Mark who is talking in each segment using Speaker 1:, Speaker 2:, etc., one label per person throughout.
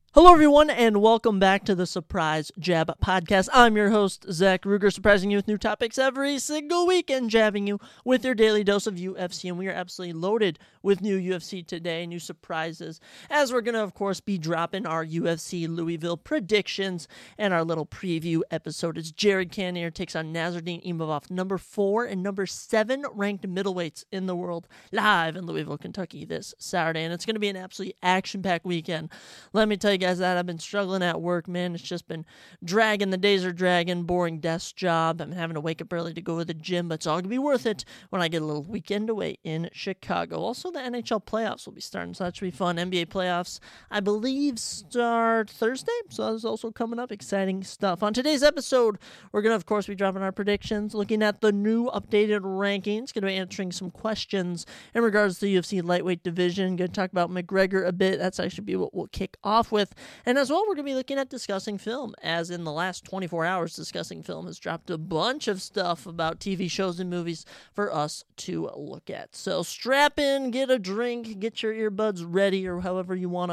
Speaker 1: Hello, everyone, and welcome back to the Surprise Jab Podcast. I'm your host, Zach Ruger, surprising you with new topics every single week and jabbing you with your daily dose of UFC. And we are absolutely loaded with new UFC today, new surprises, as we're going to, of course, be dropping our UFC Louisville predictions and our little preview episode. As Jared Cannonier takes on Nasruddin Imavov, number 4 and number 7 ranked middleweights in the world, live in Louisville, Kentucky this Saturday. And it's going to be an absolutely action-packed weekend. Let me tell you guys that I've been struggling at work, man. It's just been dragging. The days are dragging. Boring desk job. I'm having to wake up early to go to the gym, but it's all going to be worth it when I get a little weekend away in Chicago. Also, the NHL playoffs will be starting, so that should be fun. NBA playoffs, I believe, start Thursday, so that's also coming up. Exciting stuff. On today's episode, we're going to, of course, be dropping our predictions, looking at the new updated rankings, going to be answering some questions in regards to the UFC lightweight division. Going to talk about McGregor a bit. That's actually be what we'll kick off with. And as well, we're going to be looking at discussing film, as in the last 24 hours, discussing film has dropped a bunch of stuff about TV shows and movies for us to look at. So strap in, get a drink, get your earbuds ready, or however you want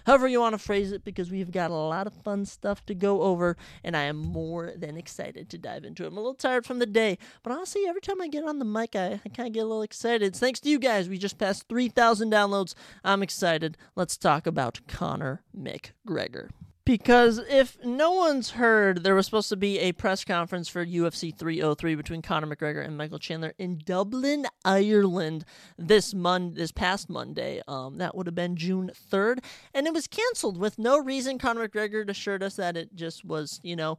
Speaker 1: to phrase it, because we've got a lot of fun stuff to go over, and I am more than excited to dive into it. I'm a little tired from the day, but honestly, every time I get on the mic, I kind of get a little excited. It's thanks to you guys. We just passed 3,000 downloads. I'm excited. Let's talk about Conor McGregor. Because if no one's heard, there was supposed to be a press conference for UFC 303 between Conor McGregor and Michael Chandler in Dublin, Ireland this past Monday. That would have been June 3rd, and it was canceled with no reason. Conor McGregor assured us that it just was,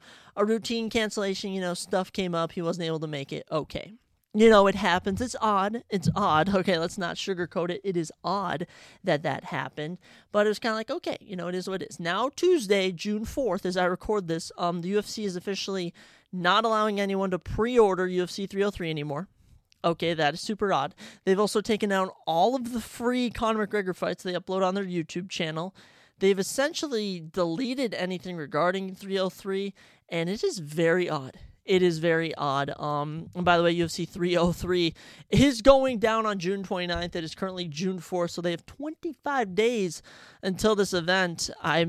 Speaker 1: a routine cancellation. Stuff came up. He wasn't able to make it. Okay. It happens. It's odd. Okay, let's not sugarcoat it. It is odd that happened. But it was kind of like, okay, it is what it is. Now, Tuesday, June 4th, as I record this, the UFC is officially not allowing anyone to pre-order UFC 303 anymore. Okay, that is super odd. They've also taken down all of the free Conor McGregor fights they upload on their YouTube channel. They've essentially deleted anything regarding 303, and it is very odd. It is very odd. And by the way, UFC 303 is going down on June 29th. It is currently June 4th, so they have 25 days until this event. I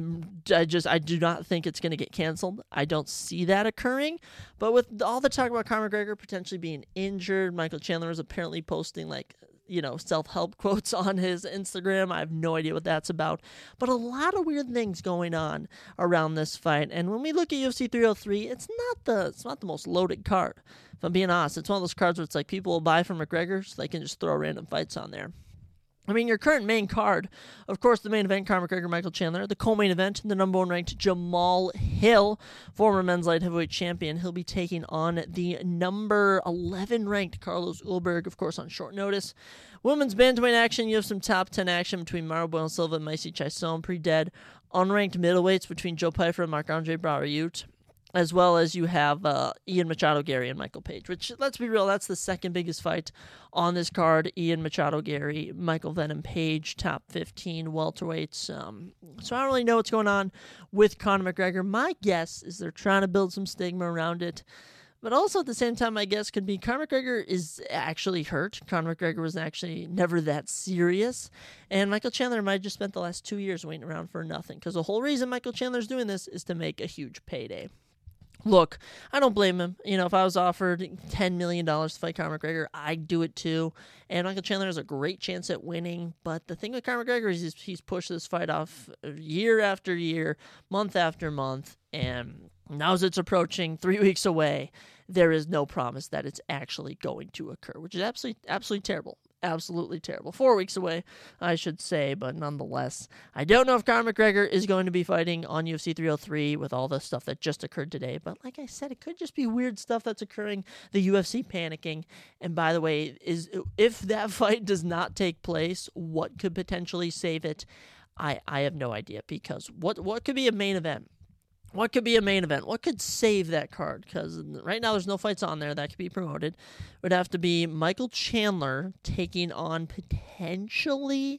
Speaker 1: do not think it's going to get canceled. I don't see that occurring. But with all the talk about Conor McGregor potentially being injured, Michael Chandler is apparently posting self-help quotes on his Instagram. I have no idea what that's about. But a lot of weird things going on around this fight. And when we look at UFC 303, it's not the most loaded card. If I'm being honest, it's one of those cards where it's like people will buy from McGregor so they can just throw random fights on there. I mean, your current main card, of course, the main event, Conor McGregor, Michael Chandler. The co-main event, the number 1 ranked Jamal Hill, former men's light heavyweight champion. He'll be taking on the number 11 ranked Carlos Ulberg, of course, on short notice. Women's bantamweight action, you have some top 10 action between Mara Bueno Silva and Macy Chiasson, pre-dead. Unranked middleweights between Joe Pyfer and Marc-Andre Barriault, as well as you have Ian Machado Gary and Michael Page, which, let's be real, that's the second biggest fight on this card. Ian Machado Gary, Michael Venom Page, top 15 welterweights. So I don't really know what's going on with Conor McGregor. My guess is they're trying to build some stigma around it. But also at the same time, my guess could be Conor McGregor is actually hurt. Conor McGregor was actually never that serious. And Michael Chandler might have just spent the last 2 years waiting around for nothing. Because the whole reason Michael Chandler's doing this is to make a huge payday. Look, I don't blame him. If I was offered $10 million to fight Conor McGregor, I'd do it too. And Michael Chandler has a great chance at winning. But the thing with Conor McGregor is he's pushed this fight off year after year, month after month. And now as it's approaching 3 weeks away, there is no promise that it's actually going to occur, which is absolutely terrible. Absolutely terrible. 4 weeks away, I should say, but nonetheless, I don't know if Conor McGregor is going to be fighting on UFC 303 with all the stuff that just occurred today, but like I said, it could just be weird stuff that's occurring, the UFC panicking, and by the way, if that fight does not take place, what could potentially save it? I have no idea, because what could be a main event? What could be a main event? What could save that card? Because right now there's no fights on there that could be promoted. It would have to be Michael Chandler taking on potentially,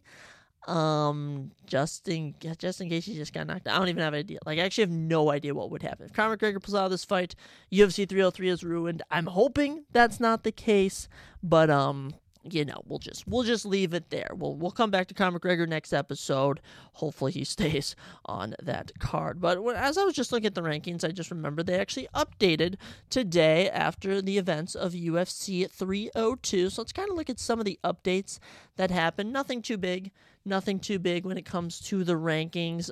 Speaker 1: just in case he just got knocked out. I don't even have an idea. I actually have no idea what would happen. If Conor McGregor pulls out of this fight, UFC 303 is ruined. I'm hoping that's not the case, but we'll just leave it there. We'll come back to Conor McGregor next episode. Hopefully he stays on that card. But as I was just looking at the rankings, I just remembered they actually updated today after the events of UFC 302. So let's kind of look at some of the updates that happened. Nothing too big when it comes to the rankings.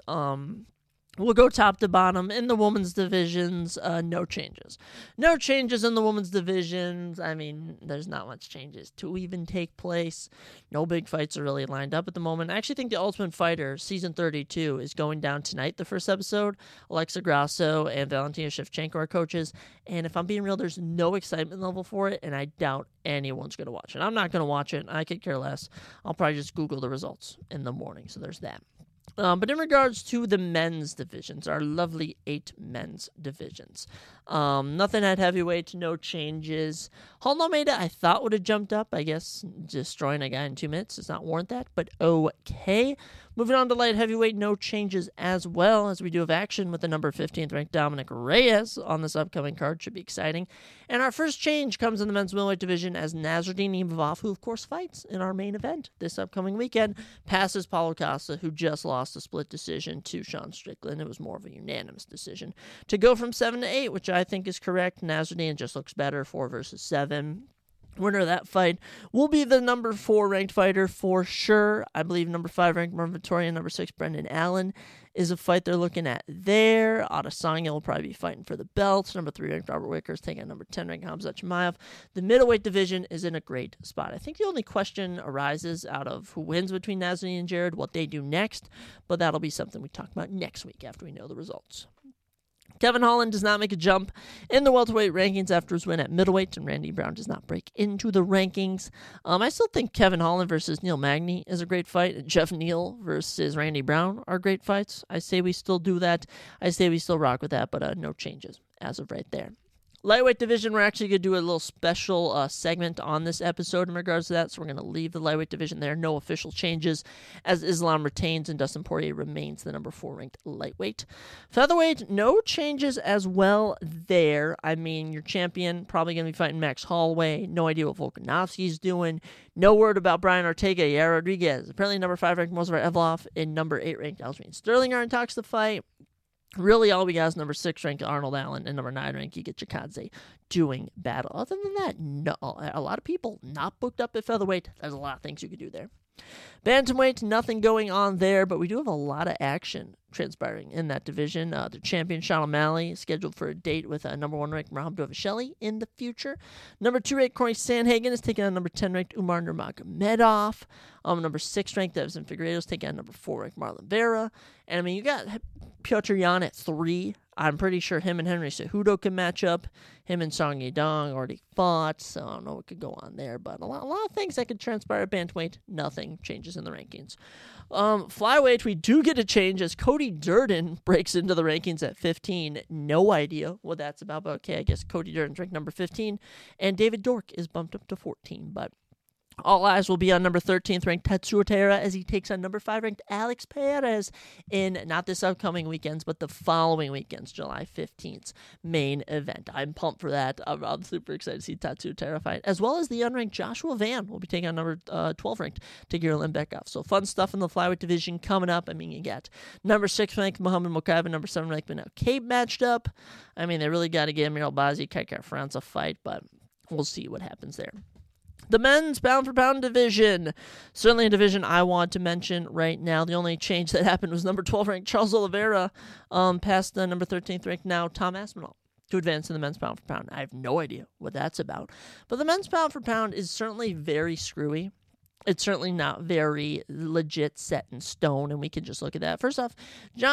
Speaker 1: We'll go top to bottom. In the women's divisions, no changes. No changes in the women's divisions. I mean, there's not much changes to even take place. No big fights are really lined up at the moment. I actually think The Ultimate Fighter Season 32 is going down tonight, the first episode. Alexa Grasso and Valentina Shevchenko are coaches. And if I'm being real, there's no excitement level for it, and I doubt anyone's going to watch it. I'm not going to watch it. I could care less. I'll probably just Google the results in the morning, so there's that. But in regards to the men's divisions, our lovely 8 men's divisions, nothing at heavyweight, no changes. Holden Almeida, I thought would have jumped up. I guess destroying a guy in 2 minutes does not warrant that, but okay. Moving on to light heavyweight, no changes as well, as we do have action with the number 15th ranked Dominic Reyes on this upcoming card. Should be exciting. And our first change comes in the men's middleweight division as Nasruddin Imavov, who of course fights in our main event this upcoming weekend, passes Paulo Costa, who just lost a split decision to Sean Strickland. It was more of a unanimous decision to go from 7 to 8, which I think is correct. Nasruddin just looks better, 4 versus 7. Winner of that fight will be the number 4 ranked fighter for sure. I believe number 5 ranked Marvin Vettori and number 6 Brendan Allen is a fight they're looking at there. Adesanya will probably be fighting for the belt. Number 3 ranked Robert Whitaker is taking on number 10 ranked Khamzat Chimaev. The middleweight division is in a great spot. I think the only question arises out of who wins between Nasruddin and Jared, what they do next, but that'll be something we talk about next week after we know the results. Kevin Holland does not make a jump in the welterweight rankings after his win at middleweight, and Randy Brown does not break into the rankings. I still think Kevin Holland versus Neil Magny is a great fight, and Jeff Neal versus Randy Brown are great fights. I say we still do that. I say we still rock with that, but no changes as of right there. Lightweight division, we're actually going to do a little special segment on this episode in regards to that, so we're going to leave the lightweight division there. No official changes, as Islam retains and Dustin Poirier remains the number 4 ranked lightweight. Featherweight, no changes as well there. I mean, your champion probably going to be fighting Max Holloway. No idea what Volkanovski's doing. No word about Brian Ortega. Yair Rodriguez, apparently number 5 ranked Movsar Evloev and number 8 ranked Aljamain Sterling are in talks to fight. Really, all we got is number 6 ranked Arnold Allen and number 9 ranked Giga Chikadze doing battle. Other than that, no, a lot of people not booked up at featherweight. There's a lot of things you could do there. Bantamweight, nothing going on there, but we do have a lot of action transpiring in that division. The champion, Sean O'Malley, is scheduled for a date with number 1 ranked Merab Dvalishvili in the future. Number 2 ranked Corey Sandhagen is taking on number 10 ranked Umar Nurmagomedov. Number 6 ranked Deiveson Figueiredo is taking on number 4 ranked Marlon Vera. And I mean, you got Petr Yan at 3. I'm pretty sure him and Henry Cejudo can match up. Him and Song Yadong already fought, so I don't know what could go on there. But a lot of things that could transpire at bantamweight. Nothing changes in the rankings. Flyweight, we do get a change as Cody Durden breaks into the rankings at 15. No idea what that's about, but okay, I guess Cody Durden's ranked number 15, and David Dork is bumped up to 14, but all eyes will be on number 13th ranked Tetsuo Taira as he takes on number 5 ranked Alex Perez in not this upcoming weekends, but the following weekends, July 15th's main event. I'm pumped for that. I'm super excited to see Tetsuo Taira fight, as well as the unranked Joshua Van will be taking on number 12 ranked Tagir Limbekov. So fun stuff in the flyweight division coming up. I mean, you got number 6 ranked Muhammad Mokaev and number 7 ranked Manel Kape matched up. I mean, they really got to get Amir Albazi, Kai Kara-France a fight, but we'll see what happens there. The men's pound-for-pound division, certainly a division I want to mention right now. The only change that happened was number 12 ranked Charles Oliveira past the number 13th ranked now Tom Aspinall to advance in the men's pound-for-pound. I have no idea what that's about. But the men's pound-for-pound is certainly very screwy. It's certainly not very legit set in stone, and we can just look at that. First off,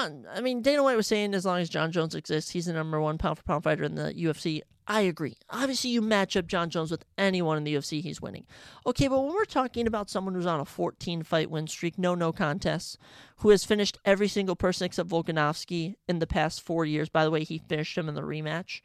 Speaker 1: Dana White was saying as long as John Jones exists, he's the number 1 pound-for-pound fighter in the UFC. I agree. Obviously, you match up John Jones with anyone in the UFC, he's winning. Okay, but when we're talking about someone who's on a 14-fight win streak, no contests, who has finished every single person except Volkanovski in the past 4 years. By the way, he finished him in the rematch.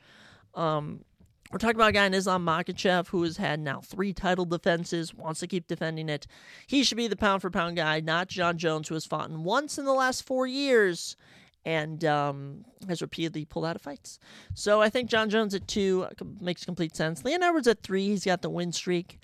Speaker 1: We're talking about a guy in Islam Makhachev who has had now 3 title defenses, wants to keep defending it. He should be the pound-for-pound guy, not John Jones, who has fought once in the last 4 years and has repeatedly pulled out of fights. So I think John Jones at 2 makes complete sense. Leon Edwards at 3, he's got the win streak.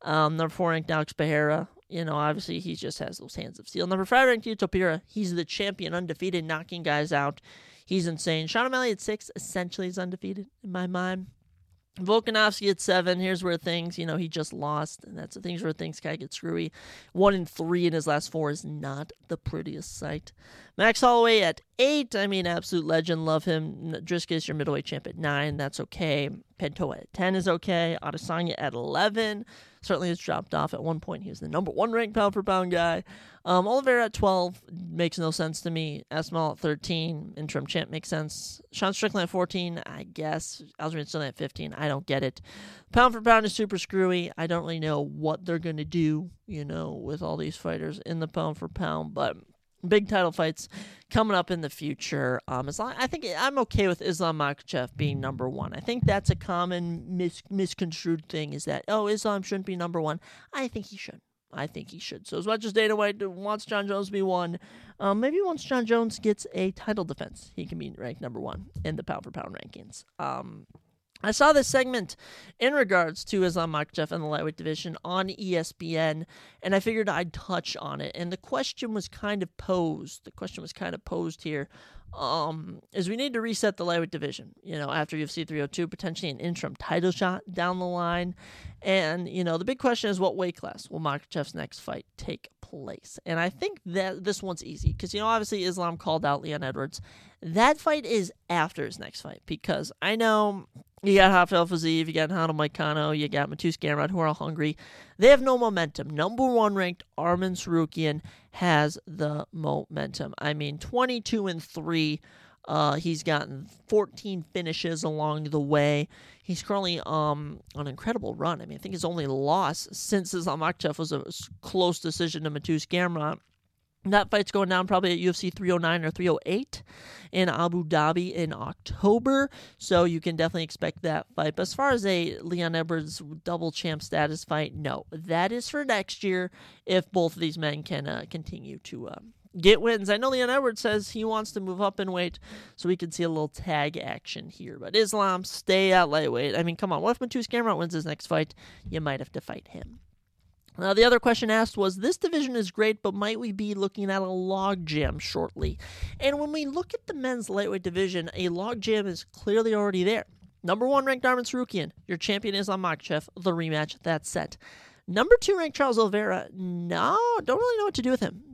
Speaker 1: Number 4 ranked Alex Pereira. Obviously he just has those hands of steel. Number 5 ranked Yuto Pira. He's the champion, undefeated, knocking guys out. He's insane. Sean O'Malley at 6 essentially is undefeated in my mind. Volkanovski at 7. Here's where things, he just lost, and that's the things where things kind of get screwy. 1-3 in his last 4 is not the prettiest sight. Max Holloway at 8. Absolute legend, love him. Driscus, your middleweight champ at 9. That's okay. Pantoja at 10 is okay. Adesanya at 11. Certainly has dropped off. At one point, he was the number 1 ranked pound-for-pound guy. Oliveira at 12 makes no sense to me. Esmal at 13. Interim champ makes sense. Sean Strickland at 14, I guess. Aljamain Sterling at 15. I don't get it. Pound-for-pound is super screwy. I don't really know what they're going to do, with all these fighters in the pound-for-pound, but big title fights coming up in the future. I think I'm okay with Islam Makhachev being number 1. I think that's a common misconstrued thing, is that, Islam shouldn't be number 1. I think he should. So as much as Dana White wants John Jones to be 1, maybe once John Jones gets a title defense, he can be ranked number 1 in the pound-for-pound rankings. I saw this segment in regards to Islam Makhachev and the lightweight division on ESPN, and I figured I'd touch on it. And the question was kind of posed. Here. Is we need to reset the lightweight division, after UFC 302, potentially an interim title shot down the line. And, the big question is, what weight class will Makhachev's next fight take place? And I think that this one's easy because, obviously Islam called out Leon Edwards. That fight is after his next fight, because I know you got Rafael Fiziev, you got Renato Moicano, you got Mateusz Gamrot, who are all hungry. They have no momentum. Number 1 ranked Arman Tsarukyan has the momentum. 22-3. He's gotten 14 finishes along the way. He's currently on an incredible run. I think his only loss since Islam Makhachev was a close decision to Mateusz Gamrot. That fight's going down probably at UFC 309 or 308 in Abu Dhabi in October, so you can definitely expect that fight. But as far as a Leon Edwards double champ status fight, no. That is for next year if both of these men can continue to get wins. I know Leon Edwards says he wants to move up in weight, so we can see a little tag action here. But Islam, stay at lightweight. Come on. What if Mateusz Gamrot wins his next fight? You might have to fight him. Now, the other question asked was, this division is great, but might we be looking at a logjam shortly? And when we look at the men's lightweight division, a logjam is clearly already there. Number 1 ranked Arman Tsarukyan, your champion Islam Makhachev, the rematch, that's set. Number 2 ranked Charles Oliveira, no, don't really know what to do with him.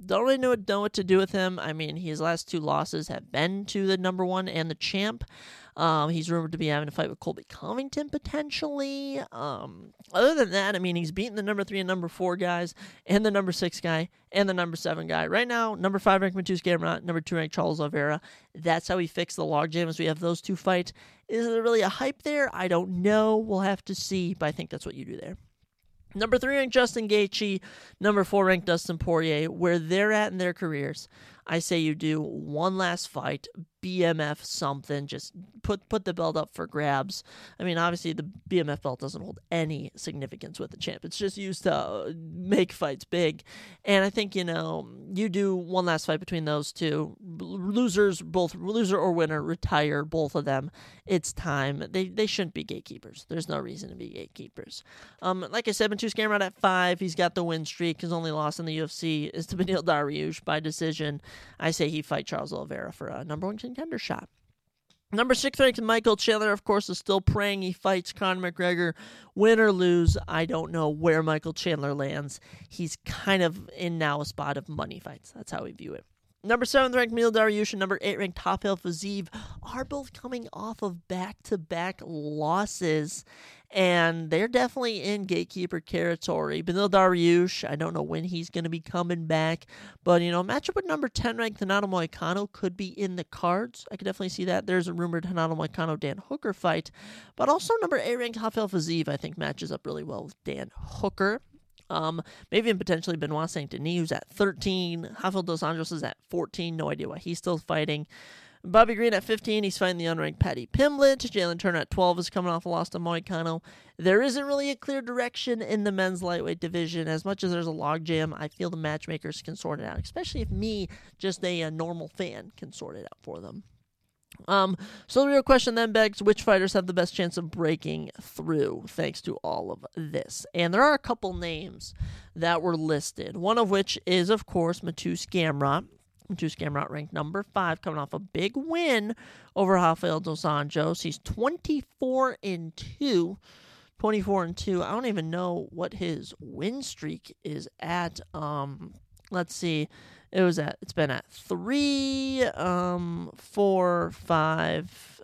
Speaker 1: His last 2 losses have been to the number 1 and the champ. He's rumored to be having a fight with Colby Covington potentially. Other than that, he's beaten the number 3 and number 4 guys, and the number 6 guy, and the number 7 guy. Right now, number 5 ranked Mateusz Gamrot, number 2 ranked Charles Oliveira. That's how we fix the logjam, as we have those 2 fights. Is there really a hype there? I don't know. We'll have to see, but I think that's what you do there. Number 3 ranked Justin Gaethje, number 4 ranked Dustin Poirier. Where they're at in their careers, I say you do one last fight, BMF something, just put the belt up for grabs. Obviously the BMF belt doesn't hold any significance with the champ. It's just used to make fights big. And I think, you do one last fight between those 2. Loser or winner, retire both of them. It's time. They shouldn't be gatekeepers. There's no reason to be gatekeepers. Like I said, Mateusz Gamrot at 5. He's got the win streak. His only loss in the UFC is to Beneil Dariush by decision. I say he fight Charles Oliveira for a number 1 contender shot. Number 6 ranked Michael Chandler, of course, is still praying he fights Conor McGregor. Win or lose, I don't know where Michael Chandler lands. He's kind of in now a spot of money fights. That's how we view it. Number 7 ranked Beneil Dariush and number 8 ranked Rafael Fiziev are both coming off of back-to-back losses, and they're definitely in gatekeeper territory. Beneil Dariush, I don't know when he's going to be coming back, but, matchup with number 10 ranked Renato Moicano could be in the cards. I could definitely see that. There's a rumored Renato Moicano-Dan Hooker fight, but also number 8 ranked Rafael Fiziev, I think, matches up really well with Dan Hooker. Maybe even potentially Benoit Saint Denis, who's at 13. Rafael Dos Anjos is at 14. No idea why he's still fighting. Bobby Green at 15. He's fighting the unranked Paddy Pimblett. Jalen Turner at 12 is coming off a loss to Moicano. There isn't really a clear direction in the men's lightweight division. As much as there's a logjam, I feel the matchmakers can sort it out, especially if me, just a normal fan, can sort it out for them. So the real question then begs, which fighters have the best chance of breaking through thanks to all of this? And there are a couple names that were listed, one of which is, of course, Mateusz Gamrot. Mateusz Gamrot ranked number 5, coming off a big win over Rafael dos Anjos. He's 24-2. 24-2. I don't even know what his win streak is at. Let's see. It's been at 3, 4, 5,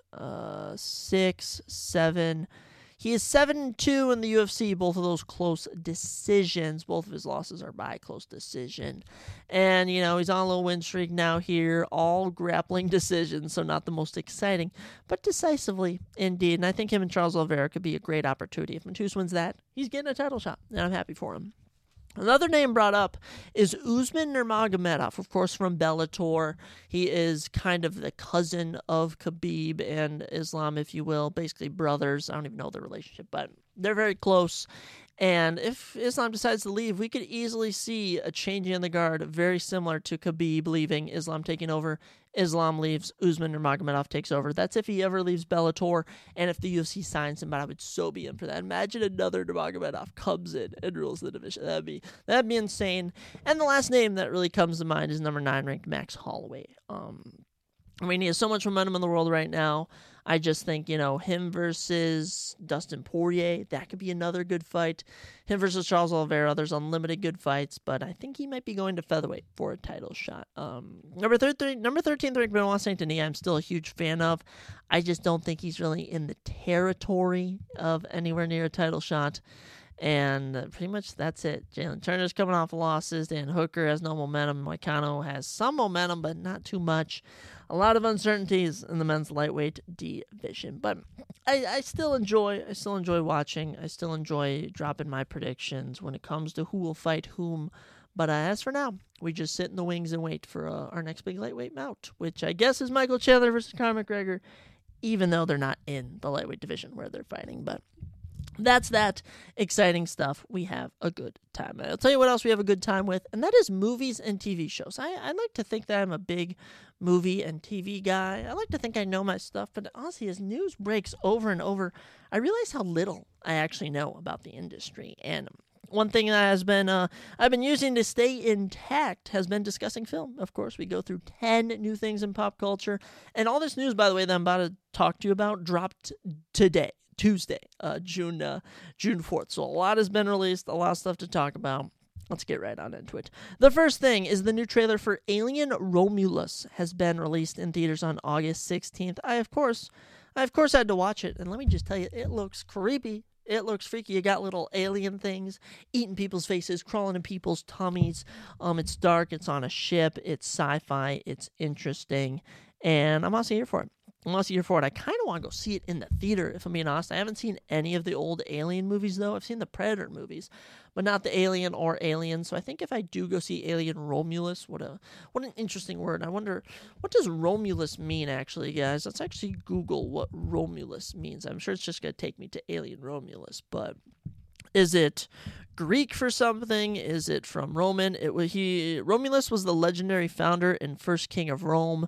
Speaker 1: 6, 7. He is 7-2 in the UFC. Both of those close decisions. Both of his losses are by close decision. And, he's on a little win streak now here. All grappling decisions, so not the most exciting, but decisively indeed. And I think him and Charles Oliveira could be a great opportunity. If Mateusz wins that, he's getting a title shot, and I'm happy for him. Another name brought up is Usman Nurmagomedov, of course, from Bellator. He is kind of the cousin of Khabib and Islam, if you will, basically brothers. I don't even know their relationship, but they're very close. And if Islam decides to leave, we could easily see a changing in the guard very similar to Khabib leaving, Islam taking over. Islam leaves, Usman Nurmagomedov takes over. That's if he ever leaves Bellator and if the UFC signs him, but I would so be in for that. Imagine another Nurmagomedov comes in and rules the division. That'd be insane. And the last name that really comes to mind is number 9 ranked Max Holloway. He has so much momentum in the world right now. I just think, him versus Dustin Poirier, that could be another good fight. Him versus Charles Oliveira, there's unlimited good fights, but I think he might be going to featherweight for a title shot. Number 13 ranked Benoit Saint Denis, I'm still a huge fan of. I just don't think he's really in the territory of anywhere near a title shot. And pretty much that's it. Jalen Turner's coming off losses. Dan Hooker has no momentum. Moicano has some momentum, but not too much. A lot of uncertainties in the men's lightweight division. But I still enjoy watching. I still enjoy dropping my predictions when it comes to who will fight whom. But as for now, we just sit in the wings and wait for our next big lightweight bout, which I guess is Michael Chandler versus Conor McGregor, even though they're not in the lightweight division where they're fighting. But that's that exciting stuff. We have a good time. I'll tell you what else we have a good time with, and that is movies and TV shows. I like to think that I'm a big movie and TV guy. I like to think I know my stuff, but honestly, as news breaks over and over, I realize how little I actually know about the industry. And one thing that has been I've been using to stay intact has been discussing film. Of course, we go through 10 new things in pop culture, and all this news, by the way, that I'm about to talk to you about dropped today. Tuesday, June 4th. So a lot has been released, a lot of stuff to talk about. Let's get right on into it. The first thing is the new trailer for Alien Romulus has been released in theaters on August 16th. I of course had to watch it, and let me just tell you, it looks creepy. It looks freaky. You got little alien things eating people's faces, crawling in people's tummies. It's dark, it's on a ship, it's sci-fi, it's interesting, and I'm honestly here for it. I kind of want to go see it in the theater, if I'm being honest. I haven't seen any of the old Alien movies, though. I've seen the Predator movies, but not the Alien or Alien. So I think if I do go see Alien Romulus, what an interesting word. I wonder, what does Romulus mean, actually, guys? Let's actually Google what Romulus means. I'm sure it's just going to take me to Alien Romulus, but is it Greek for something? Is it from Roman? Romulus was the legendary founder and first king of Rome.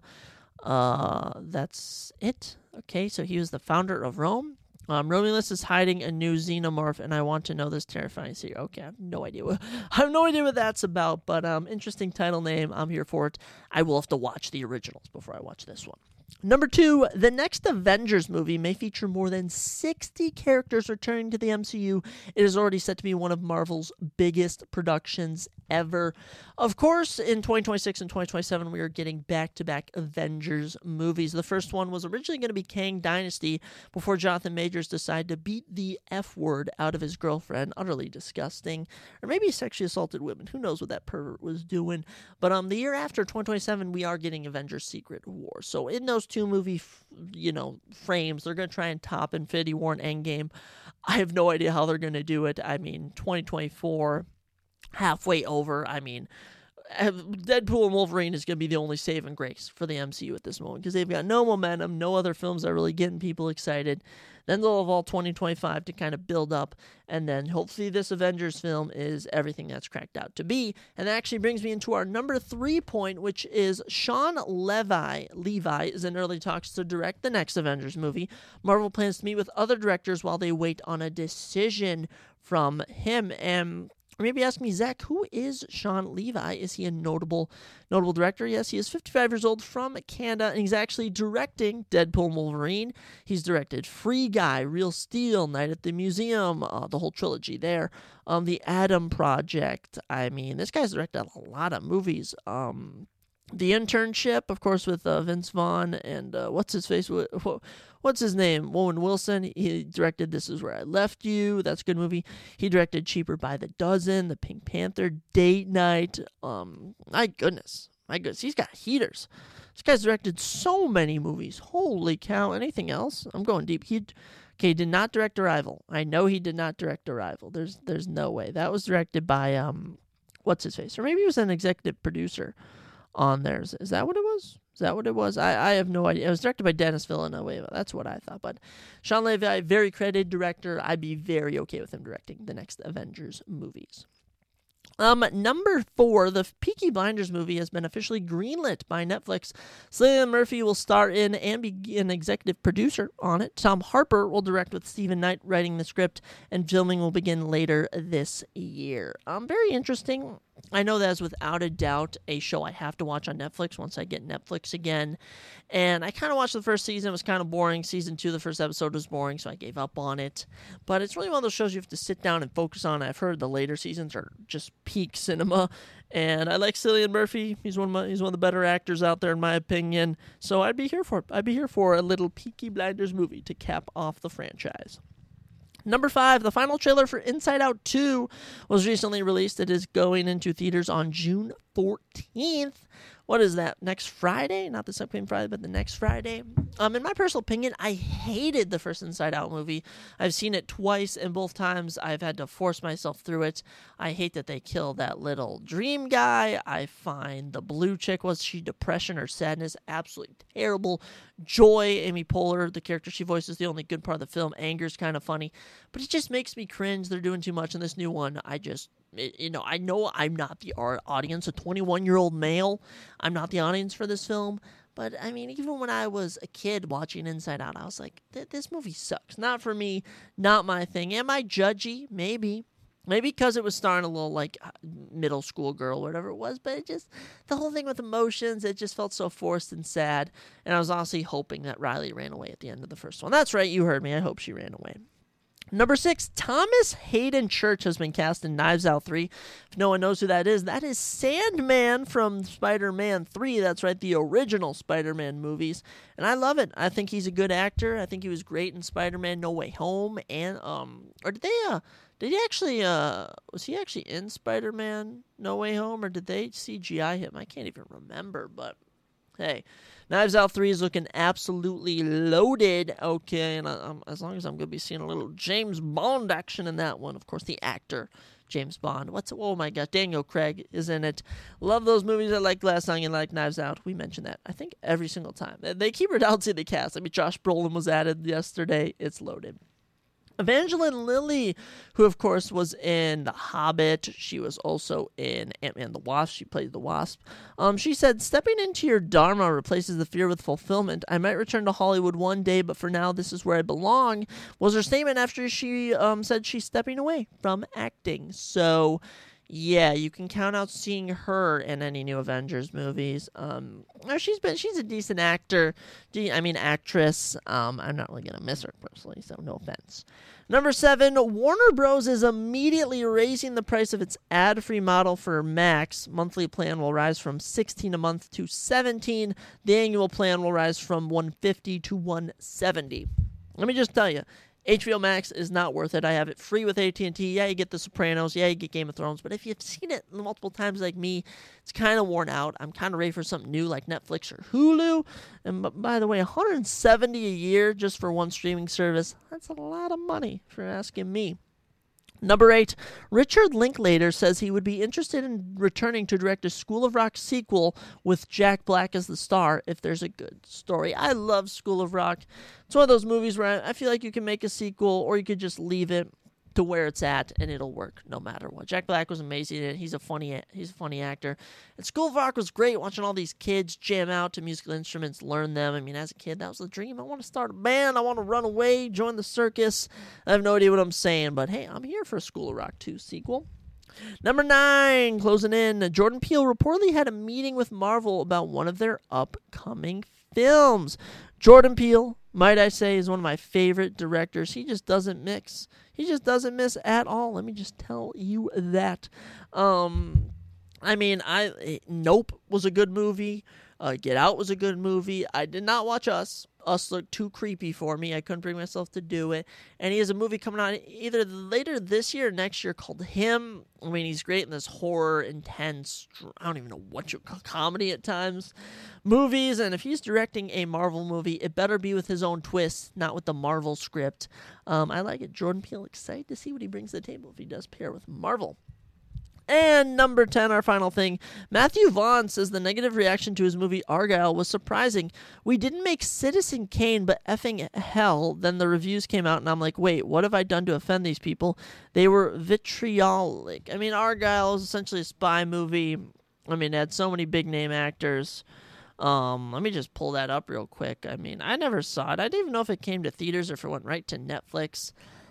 Speaker 1: That's it. Okay, so he was the founder of Rome. Romulus is hiding a new xenomorph, and I want to know this terrifying secret. Okay, I have no idea what that's about, but interesting title name. I'm here for it. I will have to watch the originals before I watch this one. Number 2, the next Avengers movie may feature more than 60 characters returning to the MCU. It is already set to be one of Marvel's biggest productions ever. Of course, in 2026 and 2027, we are getting back-to-back Avengers movies. The first one was originally going to be Kang Dynasty before Jonathan Majors decided to beat the F word out of his girlfriend. Utterly disgusting. Or maybe he sexually assaulted women. Who knows what that pervert was doing. But the year after, 2027, we are getting Avengers Secret War. So in those two movie frames, they're going to try and top Infinity War and Endgame. I have no idea how they're going to do it. 2024, halfway over. Deadpool and Wolverine is going to be the only saving grace for the MCU at this moment because they've got no momentum, no other films that are really getting people excited. Then they'll have all 2025 to kind of build up, and then hopefully this Avengers film is everything that's cracked out to be. And that actually brings me into our number 3 point, which is Sean Levi is in early talks to direct the next Avengers movie. Marvel plans to meet with other directors while they wait on a decision from him. And maybe ask me, Zach, who is Sean Levi? Is he a notable director? Yes, he is 55 years old from Canada, and he's actually directing Deadpool and Wolverine. He's directed Free Guy, Real Steel, Night at the Museum, the whole trilogy there. The Adam Project. I mean, this guy's directed a lot of movies. The Internship, of course, with Vince Vaughn and what's his name? Owen Wilson. He directed This Is Where I Left You. That's a good movie. He directed Cheaper by the Dozen, The Pink Panther, Date Night. My goodness. He's got heaters. This guy's directed so many movies. Holy cow. Anything else? I'm going deep. He did not direct Arrival. I know he did not direct Arrival. There's no way. That was directed by what's his face? Or maybe he was an executive producer on there. Is that what it was? I have no idea. It was directed by Dennis Villeneuve. That's what I thought. But Sean Levi, very credited director. I'd be very okay with him directing the next Avengers movies. Number 4, the Peaky Blinders movie has been officially greenlit by Netflix. Cillian Murphy will star in and be an executive producer on it. Tom Harper will direct with Stephen Knight writing the script, and filming will begin later this year. Very interesting. I know that is without a doubt a show I have to watch on Netflix once I get Netflix again. And I kind of watched the first season. It was kind of boring. Season 2, the first episode was boring, so I gave up on it. But it's really one of those shows you have to sit down and focus on. I've heard the later seasons are just peak cinema. And I like Cillian Murphy. He's one of the better actors out there, in my opinion. So I'd be here for it. I'd be here for a little Peaky Blinders movie to cap off the franchise. Number 5, the final trailer for Inside Out 2 was recently released. It is going into theaters on June 14th. What is that? Next Friday? Not this upcoming Friday, but the next Friday. In my personal opinion, I hated the first Inside Out movie. I've seen it twice, and both times I've had to force myself through it. I hate that they killed that little dream guy. I find the blue chick, was she depression or sadness? Absolutely terrible. Joy, Amy Poehler, the character she voices, the only good part of the film. Anger's kind of funny, but it just makes me cringe. They're doing too much in this new one. I know I'm not the audience, a 21-year-old male. I'm not the audience for this film. But, I mean, even when I was a kid watching Inside Out, I was like, this movie sucks. Not for me, not my thing. Am I judgy? Maybe. Maybe because it was starring a little, like, middle school girl or whatever it was. But it just, the whole thing with emotions, it just felt so forced and sad. And I was honestly hoping that Riley ran away at the end of the first one. That's right, you heard me. I hope she ran away. Number 6, Thomas Hayden Church has been cast in Knives Out 3. If no one knows who that is Sandman from Spider-Man 3. That's right, the original Spider-Man movies. And I love it. I think he's a good actor. I think he was great in Spider-Man No Way Home. And, was he actually in Spider-Man No Way Home, or did they CGI him? I can't even remember, but hey. Knives Out 3 is looking absolutely loaded. Okay, and as long as I'm going to be seeing a little James Bond action in that one. Of course, the actor, James Bond. Oh my God, Daniel Craig is in it. Love those movies. I like Glass Onion, like Knives Out. We mentioned that, I think, every single time. They keep renouncing the cast. I mean, Josh Brolin was added yesterday. It's loaded. Evangeline Lilly, who of course was in The Hobbit. She was also in Ant-Man the Wasp. She played the Wasp. She said, "Stepping into your dharma replaces the fear with fulfillment. I might return to Hollywood one day, but for now, this is where I belong," was her statement after she said she's stepping away from acting. So, yeah, you can count out seeing her in any new Avengers movies. She's a decent actress. I'm not really gonna miss her personally, so no offense. Number 7, Warner Bros. Is immediately raising the price of its ad-free model for Max. Monthly plan will rise from $16 a month to $17. The annual plan will rise from $150 to $170. Let me just tell you, HBO Max is not worth it. I have it free with AT&T. Yeah, you get The Sopranos. Yeah, you get Game of Thrones. But if you've seen it multiple times like me, it's kind of worn out. I'm kind of ready for something new like Netflix or Hulu. And by the way, $170 a year just for one streaming service, that's a lot of money if you're asking me. Number 8, Richard Linklater says he would be interested in returning to direct a School of Rock sequel with Jack Black as the star if there's a good story. I love School of Rock. It's one of those movies where I feel like you can make a sequel or you could just leave it to where it's at and it'll work no matter what. Jack Black was amazing in it. He's a funny actor. And School of Rock was great, watching all these kids jam out to musical instruments, learn them. I mean, as a kid, that was the dream. I want to start a band. I want to run away, join the circus. I have no idea what I'm saying, but hey, I'm here for a School of Rock 2 sequel. Number 9, closing in, Jordan Peele reportedly had a meeting with Marvel about one of their upcoming films. Jordan Peele, might I say, is one of my favorite directors. He just doesn't mix. He just doesn't miss at all. Let me just tell you that. Nope was a good movie. Get Out was a good movie. I did not watch Us. Us looked too creepy for me. I couldn't bring myself to do it. And he has a movie coming out either later this year or next year called Him. I mean, he's great in this horror, intense, I don't even know what you call comedy at times, movies. And if he's directing a Marvel movie, it better be with his own twist, not with the Marvel script. I like it. Jordan Peele, excited to see what he brings to the table if he does pair with Marvel. And number 10, our final thing, Matthew Vaughn says the negative reaction to his movie Argylle was surprising. We didn't make Citizen Kane, but effing hell. Then the reviews came out, and I'm like, wait, what have I done to offend these people? They were vitriolic. I mean, Argylle is essentially a spy movie. I mean, it had so many big-name actors. Let me just pull that up real quick. I mean, I never saw it. I didn't even know if it came to theaters or if it went right to Netflix.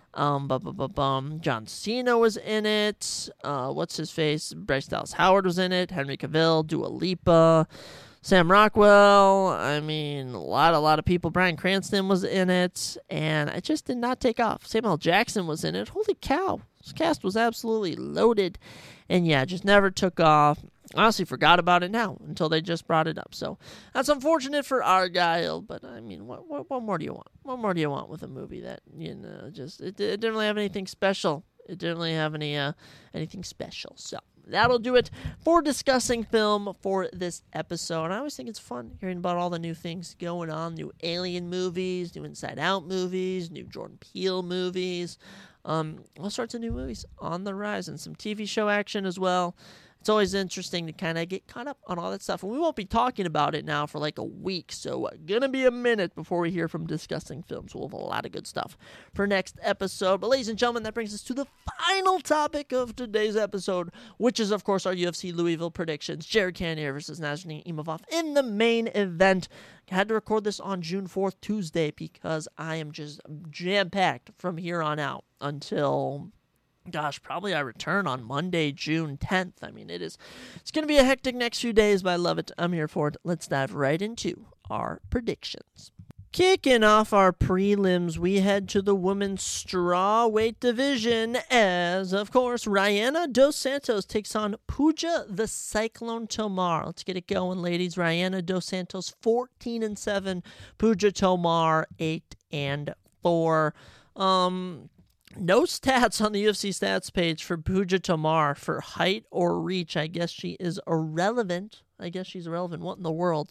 Speaker 1: John Cena was in it. What's his face? Bryce Dallas Howard was in it. Henry Cavill, Dua Lipa, Sam Rockwell. I mean, a lot of people. Bryan Cranston was in it, and it just did not take off. Samuel L. Jackson was in it. Holy cow. This cast was absolutely loaded, and yeah, just never took off. I honestly forgot about it now until they just brought it up. So that's unfortunate for Argylle, but I mean, what more do you want? What more do you want with a movie that, it didn't really have anything special. It didn't really have anything special. So that'll do it for discussing film for this episode. I always think it's fun hearing about all the new things going on, new Alien movies, new Inside Out movies, new Jordan Peele movies, all sorts of new movies on the rise, and some TV show action as well. It's always interesting to kind of get caught up on all that stuff. And we won't be talking about it now for like a week, so gonna be a minute before we hear from discussing films. We'll have a lot of good stuff for next episode. But ladies and gentlemen, that brings us to the final topic of today's episode, which is, of course, our UFC Louisville predictions. Jared Cannonier versus Nasruddin Imavov in the main event. I had to record this on June 4th, Tuesday, because I am just jam-packed from here on out until... probably I return on Monday, June 10th. I mean, it's going to be a hectic next few days, but I love it. I'm here for it. Let's dive right into our predictions. Kicking off our prelims, we head to the women's strawweight division as, of course, Rayana Dos Santos takes on Pooja the Cyclone Tomar. Let's get it going, ladies. Rayana Dos Santos 14-7, Pooja Tomar 8-4. No stats on the UFC stats page for Pooja Tomar for height or reach. I guess she is irrelevant. What in the world?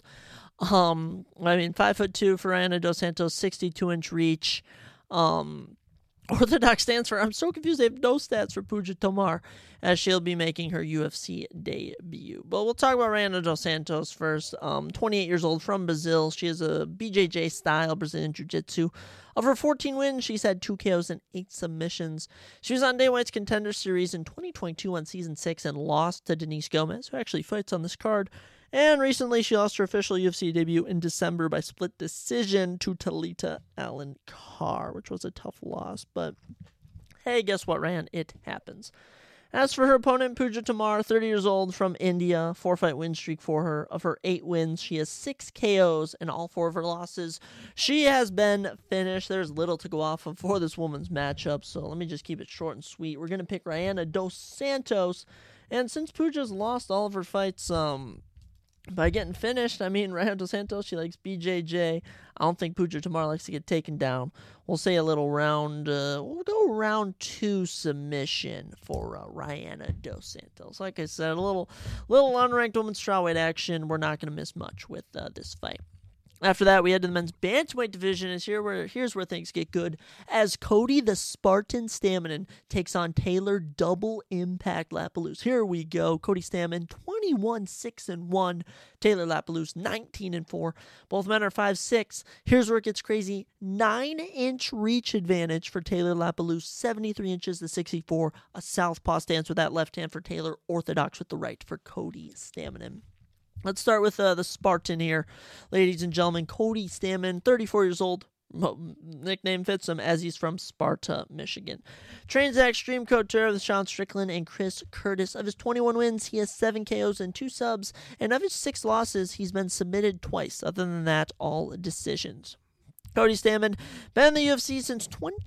Speaker 1: 5'2" for Rayana Dos Santos, 62-inch reach. Orthodox stands for, I'm so confused, they have no stats for Pooja Tomar, as she'll be making her UFC debut. But we'll talk about Rayana Dos Santos first. 28 years old, from Brazil. She is a BJJ-style Brazilian Jiu-Jitsu. Of her 14 wins, she's had 2 KOs and 8 submissions. She was on Dana White's Contender Series in 2022 on Season 6 and lost to Denise Gomez, who actually fights on this card. And recently, she lost her official UFC debut in December by split decision to Talita Allen Carr, which was a tough loss. But hey, guess what, Ryan? It happens. As for her opponent, Pooja Tomar, 30 years old, from India, 4-fight win streak for her. Of her 8 wins, she has 6 KOs in all 4 of her losses. She has been finished. There's little to go off of for this woman's matchup, so let me just keep it short and sweet. We're going to pick Rayana Dos Santos, and since Pooja's lost all of her fights, by getting finished, Rayana Dos Santos, she likes BJJ. I don't think Pooja Tomar likes to get taken down. We'll say a little round, we'll go round 2 submission for Rayana Dos Santos. Like I said, a little unranked women's strawweight action. We're not going to miss much with this fight. After that, we head to the men's bantamweight division. Here's where things get good. As Cody the Spartan Stammen takes on Taylor Double Impact Lapalus. Here we go. Cody Stammen 21-6-1. Taylor Lapalus 19-4. Both men are 5'6". Here's where it gets crazy. 9-inch reach advantage for Taylor Lapalus. 73 inches to 64. A southpaw stance with that left hand for Taylor. Orthodox with the right for Cody Stammen. Let's start with the Spartan here. Ladies and gentlemen, Cody Stammen, 34 years old. Nickname fits him as he's from Sparta, Michigan. Trains at Extreme Couture with Sean Strickland and Chris Curtis. Of his 21 wins, he has 7 KOs and 2 subs. And of his 6 losses, he's been submitted twice. Other than that, all decisions. Cody Stammen, been in the UFC since